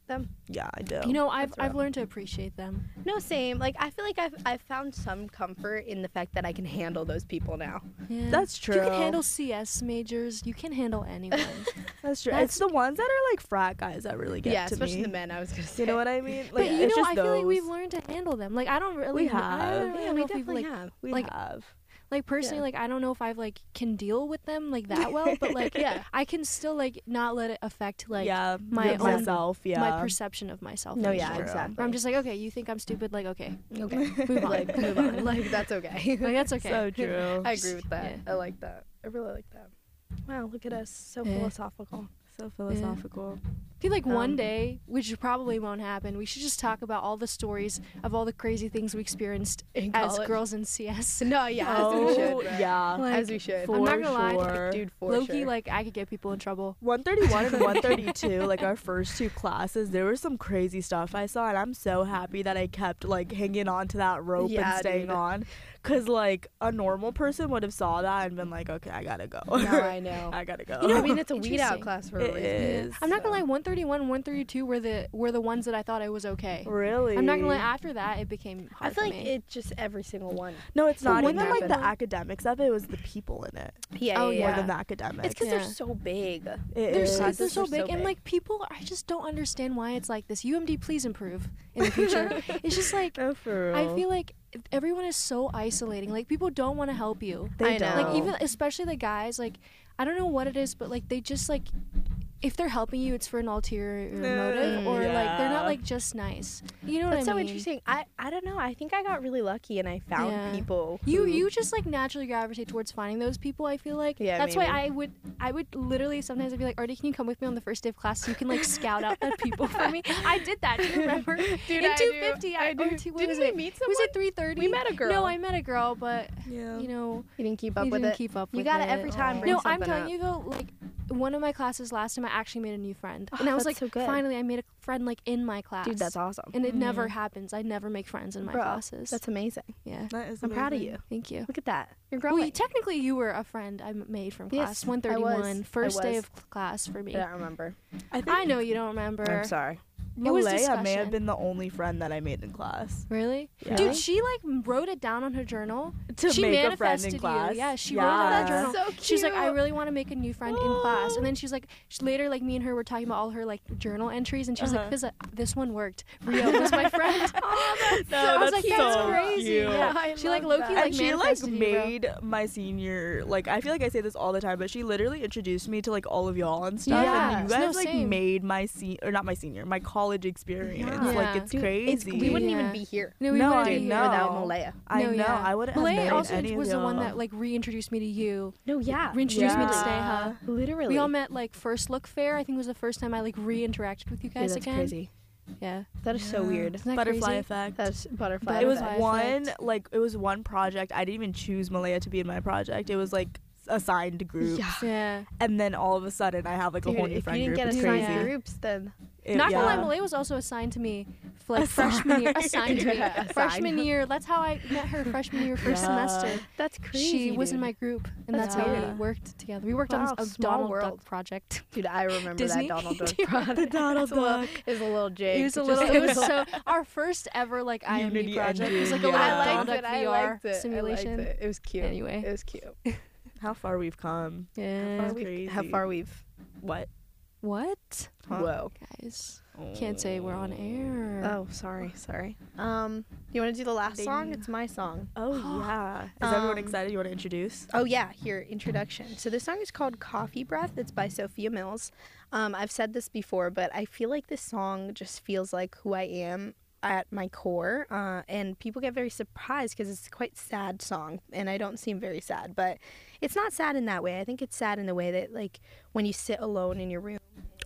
them? Yeah, I do. You know, I've That's I've rough. learned to appreciate them. No, same. Like I feel like I've I've found some comfort in the fact that I can handle those people now. Yeah. That's true. You can handle C S majors. You can handle anyone. That's true. That's- It's the ones that are like frat guys that really get yeah, to especially me. the men. I was gonna say. You know what I mean? Like, but you it's know, just I feel like those. we've learned to handle them. Like I don't really. We kn- I have. don't, I Yeah, don't we know if we've, definitely like, have. We like, have. Like personally, Yeah. like I don't know if I've like can deal with them like that well, but like Yeah. I can still like not let it affect like yeah, my yeah, own- myself. Yeah, my perception of myself. No, for yeah, sure. exactly. Where I'm just like, okay, you think I'm stupid? Like, okay, okay. move on. Like move on. Like that's okay. like that's okay. So true. I agree with that. Yeah. I like that. I really like that. Wow, look at us, so Yeah. philosophical. So philosophical. I feel like one Um, day, which probably won't happen, we should just talk about all the stories of all the crazy things we experienced In as college. girls in C S. No, yeah, as Oh, we should. right. yeah. Like, as we should. For I'm not gonna lie, sure. Dude, for Loki, sure. like I could get people in trouble. one thirty-one and one thirty-two, like our first two classes, there was some crazy stuff I saw, and I'm so happy that I kept like hanging on to that rope Yeah, and staying dude. on, cause like a normal person would have saw that and been like, okay, I gotta go. no, I know. I gotta go. You know, I mean, it's a weed out Interesting. class for a It reason. is. I'm not gonna so. lie, one thirty-one and one thirty-two were the were the ones that I thought I was okay. Really? I'm not gonna lie. After that, it became I hard feel for like me. it just every single one. No, it's But not one even like the thirty-one academics of it. It was the people in it Yeah, Oh, yeah, more yeah. than the academics. It's because Yeah. they're so big. It They're is. so, classes they're so are so big, and big. like people, I just don't understand why it's like this. U M D, please improve in the future. It's just like No, for I real. feel like everyone is so isolating. Like people don't want to help you. they I know. don't. Like even especially the guys. Like I don't know what it is, but like they just like if they're helping you, it's for an ulterior motive, or like they're not yeah. like just nice. You know what That's I so mean? interesting. I I don't know. I think I got really lucky and I found Yeah. people. You who- you just like naturally gravitate towards finding those people. I feel like Yeah, that's why maybe. I would I would literally sometimes I'd be like, Artie, can you come with me on the first day of class so you can like scout out the people for me? I did that. Do you remember? Dude, In I do. two fifty, I I, do. or two, what Didn't was we it? meet Was someone? it three thirty? We met a girl. No, I met a girl, but yeah. you know, You didn't keep up you with didn't it. keep up You with got it. to every time. Aw. Bring No, I'm something telling up. you though, like one of my classes last time, I actually made a new friend, Oh, and I was that's like, so good. finally, I made a friend like in my class. Dude, that's awesome. And it never happens. I never make friends in my Bro, classes. That's amazing. yeah. That is I'm proud of amazing. you. Thank you. Look at that. You're Well, growing. you- technically, you were a friend I m- made from Yes, class. I was. one thirty-one, I first day was. of class for me. I don't remember. I think I know you don't remember. I'm sorry. It was Malaya may discussion. have been the only friend that I made in class. Really? Yeah. Dude, she like wrote it down on her journal. To she make a manifested friend in you. class. Yeah, she wrote it on her Yeah. journal. So She's like, I cute. really want to make a new friend in class. And then she's like, she, later, like me and her were talking about all her like journal entries, and she was Uh-huh. like, Fizza, this one worked. Rio was my friend. No, I was that's like, that's so crazy. cute. Yeah. I She like love Loki that. like and she like manifested you, bro. made my senior, like, I feel like I say this all the time, but she literally introduced me to like all of y'all and stuff. Yeah. And you No, guys like same. made my se- or not my senior, my college experience. Yeah. Like Yeah. it's Dude, crazy. It's, we wouldn't Yeah. even be here. No, we No, wouldn't I be Dude, here. know. without Malaya. I No, know. yeah. I wouldn't have Malaya married also any was of the one y'all. that like reintroduced me to you. No, yeah. Reintroduced me to Yeah. Sneha. Literally. We all met like first look fair. I think was the first time I like re-interacted with you Dude, guys that's again. crazy. Yeah. That is so Yeah. weird. Isn't that Butterfly crazy? effect. That's butterfly. It was Butterfly one effect. like it was one project. I didn't even choose Malaya to be in my project. It was like assigned groups. Yeah. Yeah. And then all of a sudden I have like a Dude, whole new if friend you didn't group. get It's assigned crazy. groups, then It- Not gonna lie, yeah. Malaya was also assigned to me for like Assigned. freshman year. Assigned to me. Yeah, assigned. Freshman year. That's how I met her freshman year, first Yeah. semester. that's crazy. She was in dude. my group, and That's that's, how weird. we worked together. We worked Wow, on a small Donald world. Duck project. Dude, I remember Disney? that Donald Duck Do you product. The Donald It's a little- Duck. It was a little Jake. It was a just- little. It was so our first ever like I M D Unity project. It was like a engine, little yeah. I Donald liked Duck it. I V R liked it. simulation. I liked it. It was cute. Anyway. It was cute. How far we've come. Yeah. That's We've- crazy. How far we've. What? What? Huh? Whoa. Guys, can't say we're on air. Oh, sorry, sorry. Um, you want to do the last song? Ding. It's my song. Oh yeah. Is everyone Um, excited? You want to introduce? Oh yeah, here, introduction. So this song is called Coffee Breath. It's by Sophia Mills. Um, I've said this before, but I feel like this song just feels like who I am at my core. Uh, and people get very surprised because it's quite sad song, and I don't seem very sad, but it's not sad in that way. I think it's sad in the way that like when you sit alone in your room.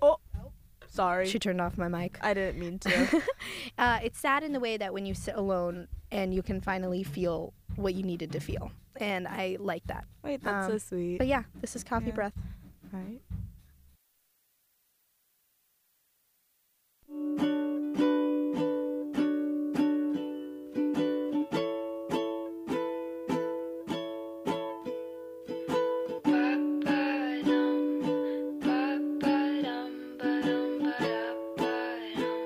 Sorry. She turned off my mic. I didn't mean to. Uh, it's sad in the way that when you sit alone and you can finally feel what you needed to feel. And I like that. Wait, that's Um, so sweet. But yeah, this is Coffee Yeah. Breath. Right. Ba-ba-dum, ba-ba-dum, ba-dum, ba-da-ba-dum.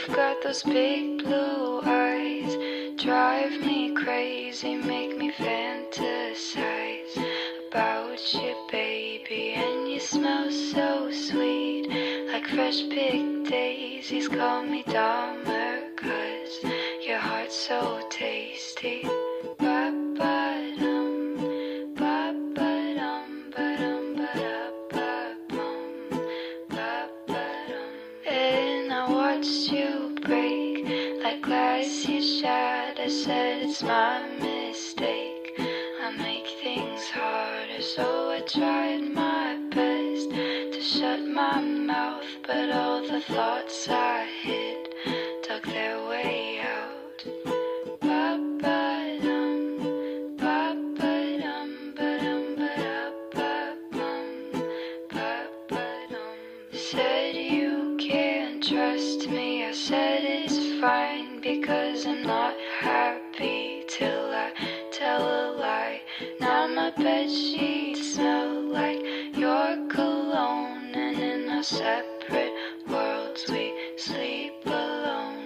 got those big blue eyes, drive me crazy, make me fantasize about you, baby. And you smell so sweet, like fresh picked daisies. Call me Dahmer, cause your heart's so tasty. Ba-ba-dum, ba-ba-dum, ba-dum, ba-da-ba-bum, ba-ba-dum. And I watched you break like glass you shattered. I said it's my mistake, I make things harder. So I tried my best to shut my mouth, but all the thoughts I hid dug their way out. Ba-ba-dum, ba-ba-dum, ba-dum, ba-da-ba-bum, ba-ba-dum. Said you can't trust me, I said it's fine, because I'm not happy till I tell a lie. Now my bedsheets smell like your cologne, and in our separate worlds we sleep alone.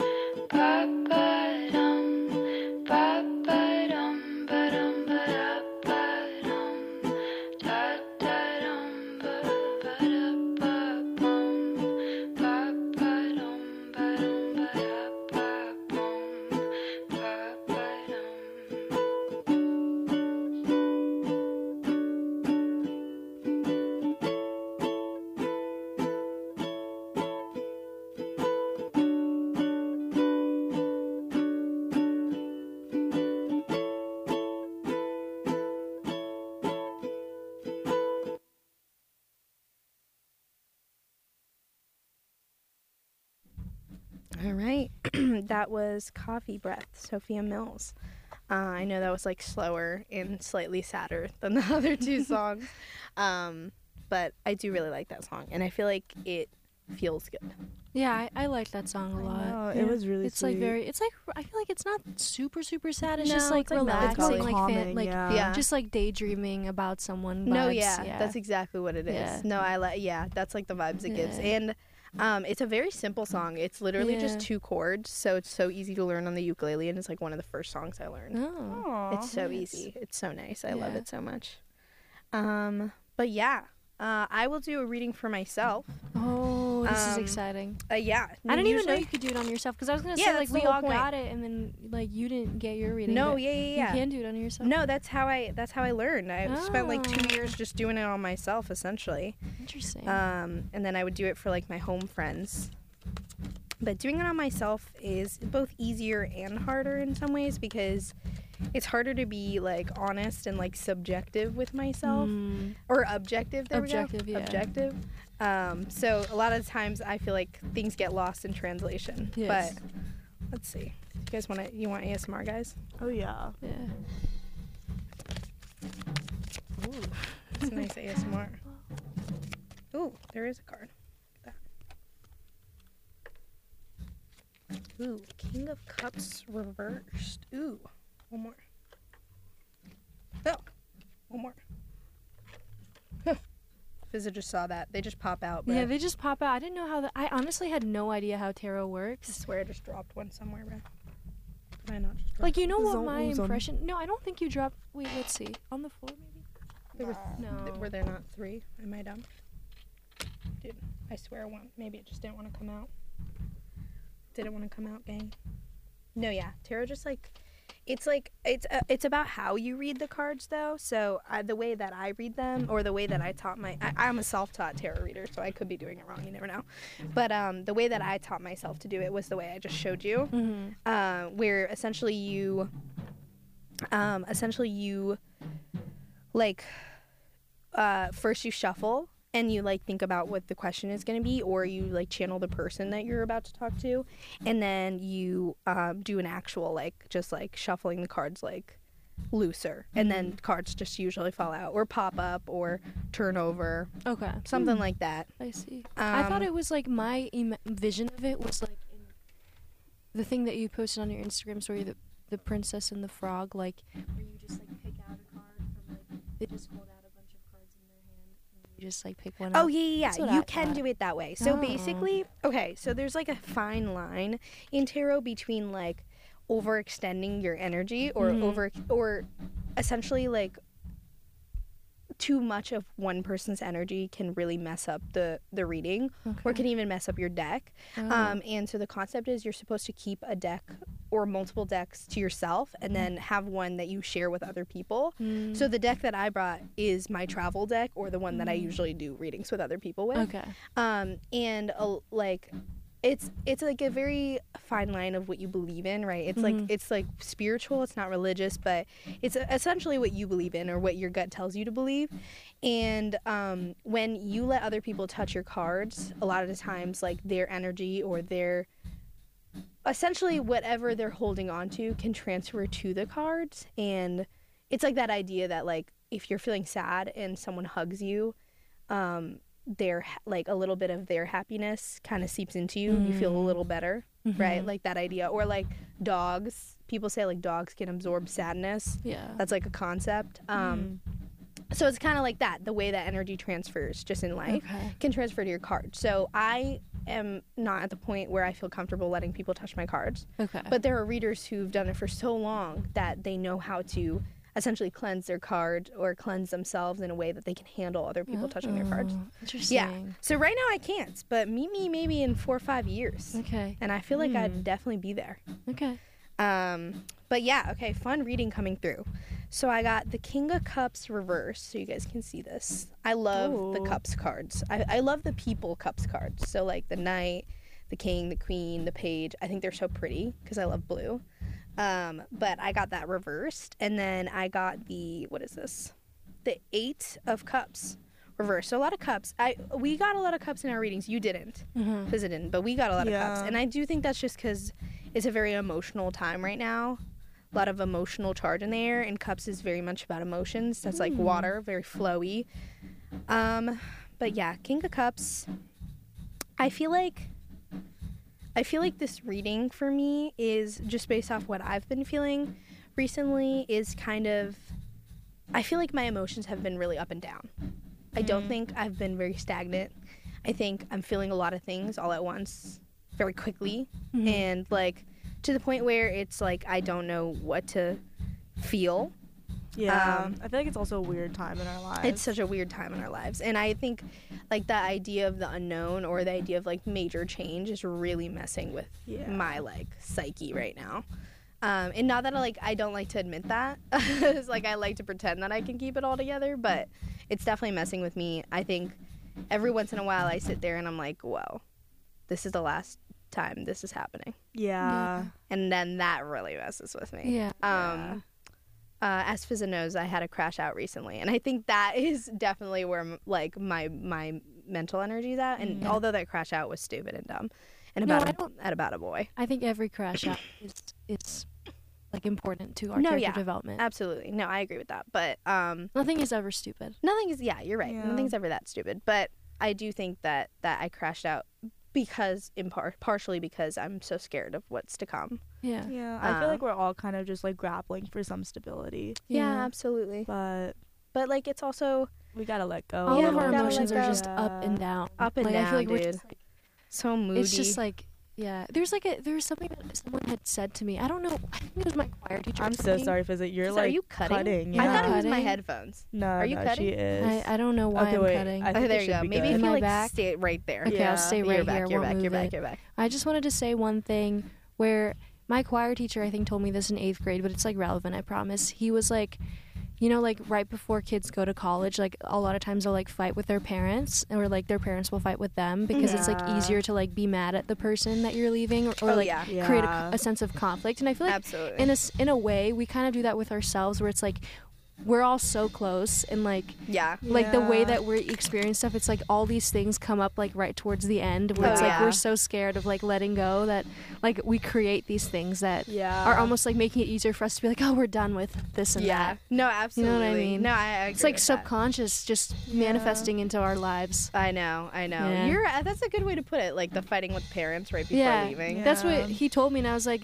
Ba-ba-dum, ba-ba-dum, ba-dum, ba-da-ba-dum, da-da-dum, ba-ba-da-ba-bum, ba-ba-dum, ba-dum, ba-da-ba-bum, ba-ba-dum. All right. That was Coffee Breath, Sophia Mills. Uh, I know that was like slower and slightly sadder than the other two songs. Um, but I do really like that song, and I feel like it feels good. Yeah, I, I like that song a I lot. know, Yeah. it was really It's sweet. like very. It's like I feel like it's not super super sad. It's No, just like it's like relaxing, melancholy. like fan, Calming, like yeah. Yeah. just like daydreaming about someone. No, vibes, yeah, that's exactly what it is. Yeah. No, I like, yeah, that's like the vibes it gives. Yeah. And um, it's a very simple song. It's literally just Yeah. two chords, so it's so easy to learn on the ukulele, and it's like one of the first songs I learned. Oh. Aw. It's so nice. easy. It's so nice. I love Yeah. it so much. Um, but yeah, uh, I will do a reading for myself. Oh, this is Um, exciting. Uh, yeah, I didn't even know usually- you could do it on yourself because I was gonna Yeah, say that's like the we whole all point. got it and then like you didn't get your reading. No, but yeah, yeah, yeah. You can do it on yourself. No, that's how I. That's how I learned. I spent like two Oh. years just doing it on myself, essentially. Interesting. Um, and then I would do it for like my home friends. But doing it on myself is both easier and harder in some ways because it's harder to be like honest and like subjective with myself Mm. or objective. There Objective, we yeah. go. Objective. Um, so a lot of times I feel like things get lost in translation. Yes. But let's see. You guys want to? You want A S M R, guys? Oh yeah. Yeah. Ooh, it's nice A S M R. Ooh, there is a card. Look at that. Ooh, King of Cups reversed. Ooh, one more. Oh, one more. Huh. Fizza just saw that. They just pop out. Yeah, bruh. they just pop out. I didn't know how that. I honestly had no idea how tarot I works. swear I just dropped one somewhere, bro. Did I not just drop Like you know what Zone- my zone. impression? No, I don't think you dropped. Wait, let's see. On the floor maybe. There were No. th- were there not three? Am I dumb? Dude, I swear one. Maybe it just didn't want to come out. Didn't want to come out, gang. No, yeah. Tarot just like, it's like it's uh, it's about how you read the cards though. So uh, the way that I read them, or the way that I taught my, I, I'm a self-taught tarot reader, so I could be doing it wrong. You never know. But um, the way that I taught myself to do it was the way I just showed you, Mm-hmm. uh, where essentially you, um, essentially you, like, uh, first you shuffle and you like think about what the question is going to be, or you like channel the person that you're about to talk to, and then you um, do an actual like just like shuffling the cards like looser, and then cards just usually fall out or pop up or turn over, Okay. something like that. I see. I thought Um, it was like my Im- vision of it was like in the thing that you posted on your Instagram story, the the princess and the frog, like where you just like pick out a card from like they just hold out a bunch of cards in their hand and you you just like pick one Oh up. yeah, yeah, That's yeah. what You I can thought. do it that way. So Oh. basically, okay, so there's like a fine line in tarot between like overextending your energy or Mhm. over or essentially like too much of one person's energy can really mess up the the reading or Okay. can even mess up your deck. Oh. Um, and so the concept is you're supposed to keep a deck or multiple decks to yourself and then have one that you share with other people. Mm. So the deck that I brought is my travel deck or the one that I usually do readings with other people with. Okay. Um, and uh, like it's it's like a very fine line of what you believe in, right? It's like Mhm. it's like spiritual, it's not religious, but it's essentially what you believe in or what your gut tells you to believe. And um, when you let other people touch your cards, a lot of the times like their energy or their essentially whatever they're holding on to can transfer to the cards. And it's like that idea that like if you're feeling sad and someone hugs you, um their ha- like a little bit of their happiness kind of seeps into you and you feel a little better, right? Mhm. Like that idea. Or like dogs, people say like dogs can absorb sadness. Yeah. That's like a concept. Um so it's kind of like that, the way that energy transfers just in life Okay. can transfer to your card. So I am not at the point where I feel comfortable letting people touch my cards, Okay. but there are readers who've done it for so long that they know how to essentially cleanse their card or cleanse themselves in a way that they can handle other people touching their cards. Oh, interesting. Yeah. So right now I can't, but meet me maybe in four or five years. Okay. And I feel like I'd definitely be there. Okay. Um, but yeah, okay, fun reading coming through. So I got the King of Cups reverse, so you guys can see this. I love the Ooh. Cups cards. I, I love the People Cups cards. So like the Knight, the King, the Queen, the Page. I think they're so pretty because I love blue. Um, but I got that reversed, and then I got the what is this? The Eight of Cups reversed. So a lot of cups. I we got a lot of cups in our readings. You didn't, Mhm. because it didn't. But we got a lot of cups, Yeah. and I do think that's just because it's a very emotional time right now. A lot of emotional charge in there, and cups is very much about emotions. That's like water, very flowy. Um, but yeah, King of Cups. I feel like I feel like this reading for me is just based off what I've been feeling recently is kind of I feel like my emotions have been really up and down. I don't think I've been very stagnant. I think I'm feeling a lot of things all at once very quickly and like to the point where it's like I don't know what to feel. Yeah. Um, I feel like it's also a weird time in our lives. It's such a weird time in our lives. And I think like the idea of the unknown or the idea of like major change is really messing with Yeah. my like psyche right now. Um, and not that I like I don't like to admit that. It's like I like to pretend that I can keep it all together, but it's definitely messing with me. I think every once in a while I sit there and I'm like, whoa, this is the last time this is happening. yeah. And then that really messes with me. Yeah. Um, uh, as Fizza knows, I had a crash out recently, and I think that is definitely where m- like my my mental energy is at. And although that crash out was stupid and dumb, and No, about I a, don't- at about a boy, I think every crash out is is like important to our No, character yeah. development. absolutely, no, I agree with that. But um, Nothing is ever stupid. nothing is yeah, you're right. Yeah. Nothing's ever that stupid. But I do think that that I crashed out because in part partially because I'm so scared of what's to come. Yeah. Yeah. I feel Uh, like we're all kind of just like grappling for some stability, Yeah, Yeah. absolutely. but But like it's also we gotta let go. All Yeah, of we our gotta emotions let are go. just up and down. Up and like, I feel like down, we're just dude. like, so moody. it's just like yeah. There's like a there's something that someone had said to me. I don't know. I think it was my choir teacher. I'm or so something. sorry, Fizzy. You're So like are you cutting? Yeah. I thought it was my Cutting? headphones. No, Are you no, cutting? she is. I, I don't know why Okay, I'm wait, cutting. I Okay, think it there you should go. be Maybe good. if you Am I like back? stay right there. Okay, Yeah. I'll stay You're right back, here. You're won't back. You're move back. it. You're back. I just wanted to say one thing where my choir teacher, I think, told me this in eighth grade, but it's like relevant, I promise. He was like, you know, like right before kids go to college, like a lot of times they'll like fight with their parents, or like their parents will fight with them because it's like Yeah. easier to like be mad at the person that you're leaving, or, or Oh, like yeah. create a, Yeah. a sense of conflict. And I feel like Absolutely. in a s- in a way we kind of do that with ourselves, where it's like we're all so close, and like Yeah. like the way Yeah. that we experience stuff, it's like all these things come up like right towards the end, where Oh, it's like yeah. we're so scared of like letting go that like we create these things that Yeah. are almost like making it easier for us to be like, oh, we're done with this and Yeah. that. No, absolutely. I mean? No, I, I agree It's like with that. subconscious just manifesting into our lives. I know. I know. Yeah. You're. uh, That's a good way to put it. Like the fighting with parents right before Yeah, leaving. that's Yeah. what he told me, and I was like,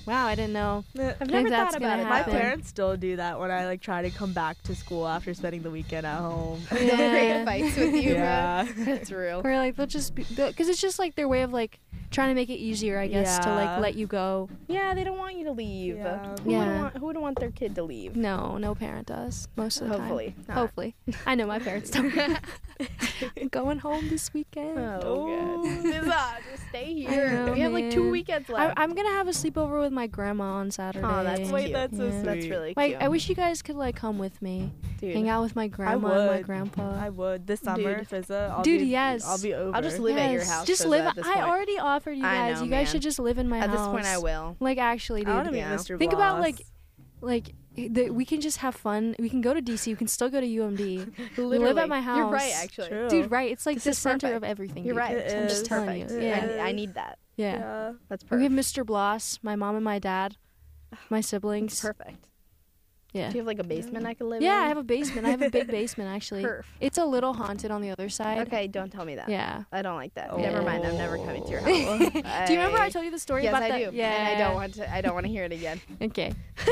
Wow, I didn't know. I've Think never that's thought gonna about it. My happen. parents still do that when I like try to come back to school after spending the weekend at home. They'll create Yeah. fights with you, Yeah. bro. That's real. Or like they'll just because it's just like their way of like trying to make it easier, I guess, to like Yeah. let you go. Yeah, they don't want you to leave. Yeah. Who Yeah. wouldn't want, who wouldn't want their kid to leave? No, no parent does most of the Hopefully time. not. Hopefully, I know my parents don't. I'm going home this weekend. Oh, Oh. good. Just, just stay I here. know, we have like two man. weekends I, left. I'm gonna have a sleepover with my grandma on Saturday. Oh, that's Wait, cute. that's so Yeah. sweet. That's really Like, cute. I wish you guys could like come with me, Dude, hang out with my grandma and my would. grandpa. I would this summer, Dude. Fizza. I'll Dude, be, yes. I'll be over. I'll just live at your Yes, house. Just Fizza, live. at this I point. already offered you I guys. know, you guys man. should just live in my At house. this point, I will. Like actually, dude. I want to Yeah. meet Mister Think about, Bloss. like, like the, we can just have fun. We can go to D C. We can still go to U M D. Literally. live at my You're right, house. actually. True. Dude, right? It's like This the is center perfect. of everything. You're dude. right. It I'm just is. telling Perfect. you. It Yeah. I, I need that. yeah. yeah. That's We perfect. have Mister Bloss, my mom and my dad, my siblings. It's perfect. Yeah. Do you have like a basement I could live in? Yeah, I have a basement. I have a big basement actually. Perf. It's a little haunted on the other side. Okay, don't tell me that. Yeah. I don't like that. Oh. Never mind. I'm never coming to your house. Do you remember I told you the story Yes, about I that? do. Yeah. And I don't want to. I don't want to hear it again. Okay.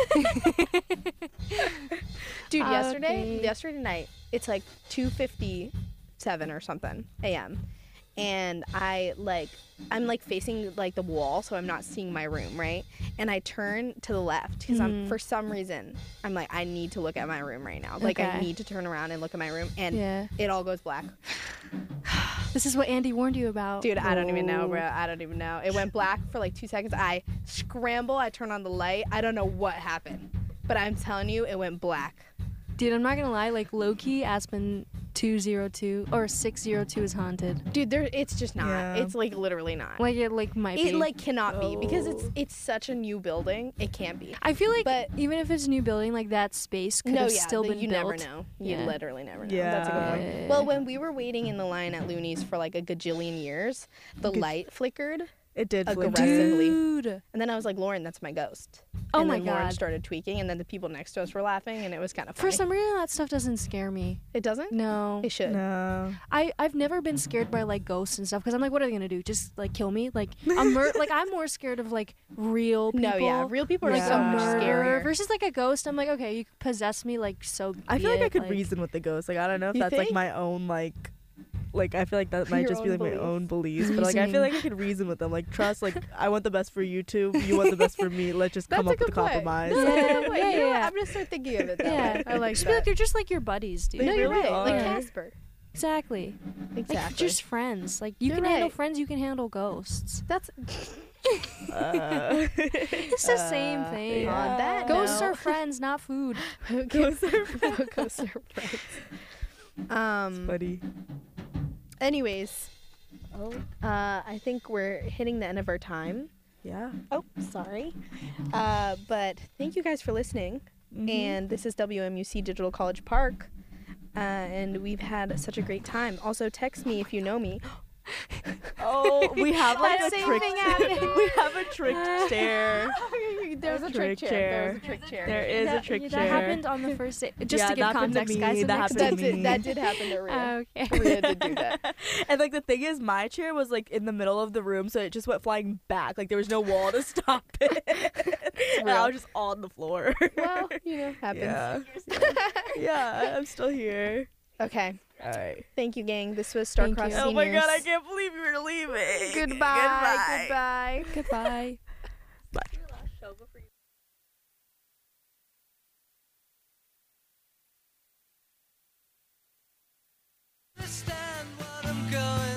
Dude, yesterday, Okay. yesterday night, it's like two fifty-seven or something a m, and I like, I'm like facing like the wall, so I'm not seeing my room, right? And I turn to the left because I'm Mhm. for some reason I'm like I need to look at my room right now. Like I Okay. need to turn around and look at my room, and Yeah. it all goes black. This is what Andy warned you about. Dude, I don't even know, Oh. bro. I don't even know. It went black for like two seconds. I scramble. I turn on the light. I don't know what happened, but I'm telling you, it went black. Dude, I'm not gonna lie. Like low key, Aspen two zero two or six zero two is haunted. Dude, there. It's just not. Yeah. It's like literally not. Like it like might It be. like cannot be because it's Oh. it's such a new building. It can't be. I feel like but- even if it's a new building, like that space could No, have yeah, still the- been you built. never know. You Yeah. literally never know. Yeah. That's a good point. Yeah. Well, when we were waiting in the line at Looney's for like a gajillion years, the Gaj- light flickered, It did flicker. aggressively. Dude. and then I was like, "Lauren, that's my ghost." Oh and my then Lauren God. started tweaking, and then the people next to us were laughing, and it was kind of For funny. some reason, that stuff doesn't scare me. it doesn't. No. It should. No. I I've never been scared by like ghosts and stuff because I'm like, what are they gonna do? Just like kill me? Like I'm mur- like I'm more scared of like real people. No, yeah, real people are like so a much murderer scarier. versus like a ghost. I'm like, okay, you could possess me, like so. I be feel like I it, could reason with the ghost. Like I don't know if You that's like think? my own like like I feel like that might Your just be own like my belief. own beliefs. But like I feel like I could reason with them. Like trust, like I want the best for you two. You want the best for me. Let's just That's come a up with a good point. compromise. No, that's a Yeah, good point. yeah, You know what? yeah. I'm gonna start thinking of it that Yeah, way. I like just that. be like they're just like your buddies, dude. They no, you're really right. Like are. Casper. Exactly. Like Exactly. just friends. Like you You're can handle right. friends, you can handle ghosts. That's Uh, It's the same Uh, thing. yeah. on that Ghosts note- are friends, not food. ghosts are ghosts are friends. Um. buddy. Anyways, uh, I think we're hitting the end of our time. Yeah. Oh, sorry. Uh, but thank you guys for listening. Mhm. And this is W M U C Digital College Park. Uh, and we've had such a great time. Also, text me if you know me. Oh, we have like That a same trick. thing happened. We have a trick chair. There's a trick trick chair. chair. There was a trick chair. There is that, a trick that chair. happened on the first day. Just Yeah, to give that happened to context, me, guys. the that next happened That to did, me. that did happen to Rhea. Okay. Rhea did do that. And like the thing is, my chair was like in the middle of the room, so it just went flying back. Like there was no wall to stop it. And I real. was just on the floor. Well, you know, happens. yeah. yeah, I'm still here. Okay. All right. Thank you, gang. This was Thank Starcross you. Seniors. Oh my god, I can't believe you were leaving. Goodbye. Goodbye. Goodbye. Understand what I'm going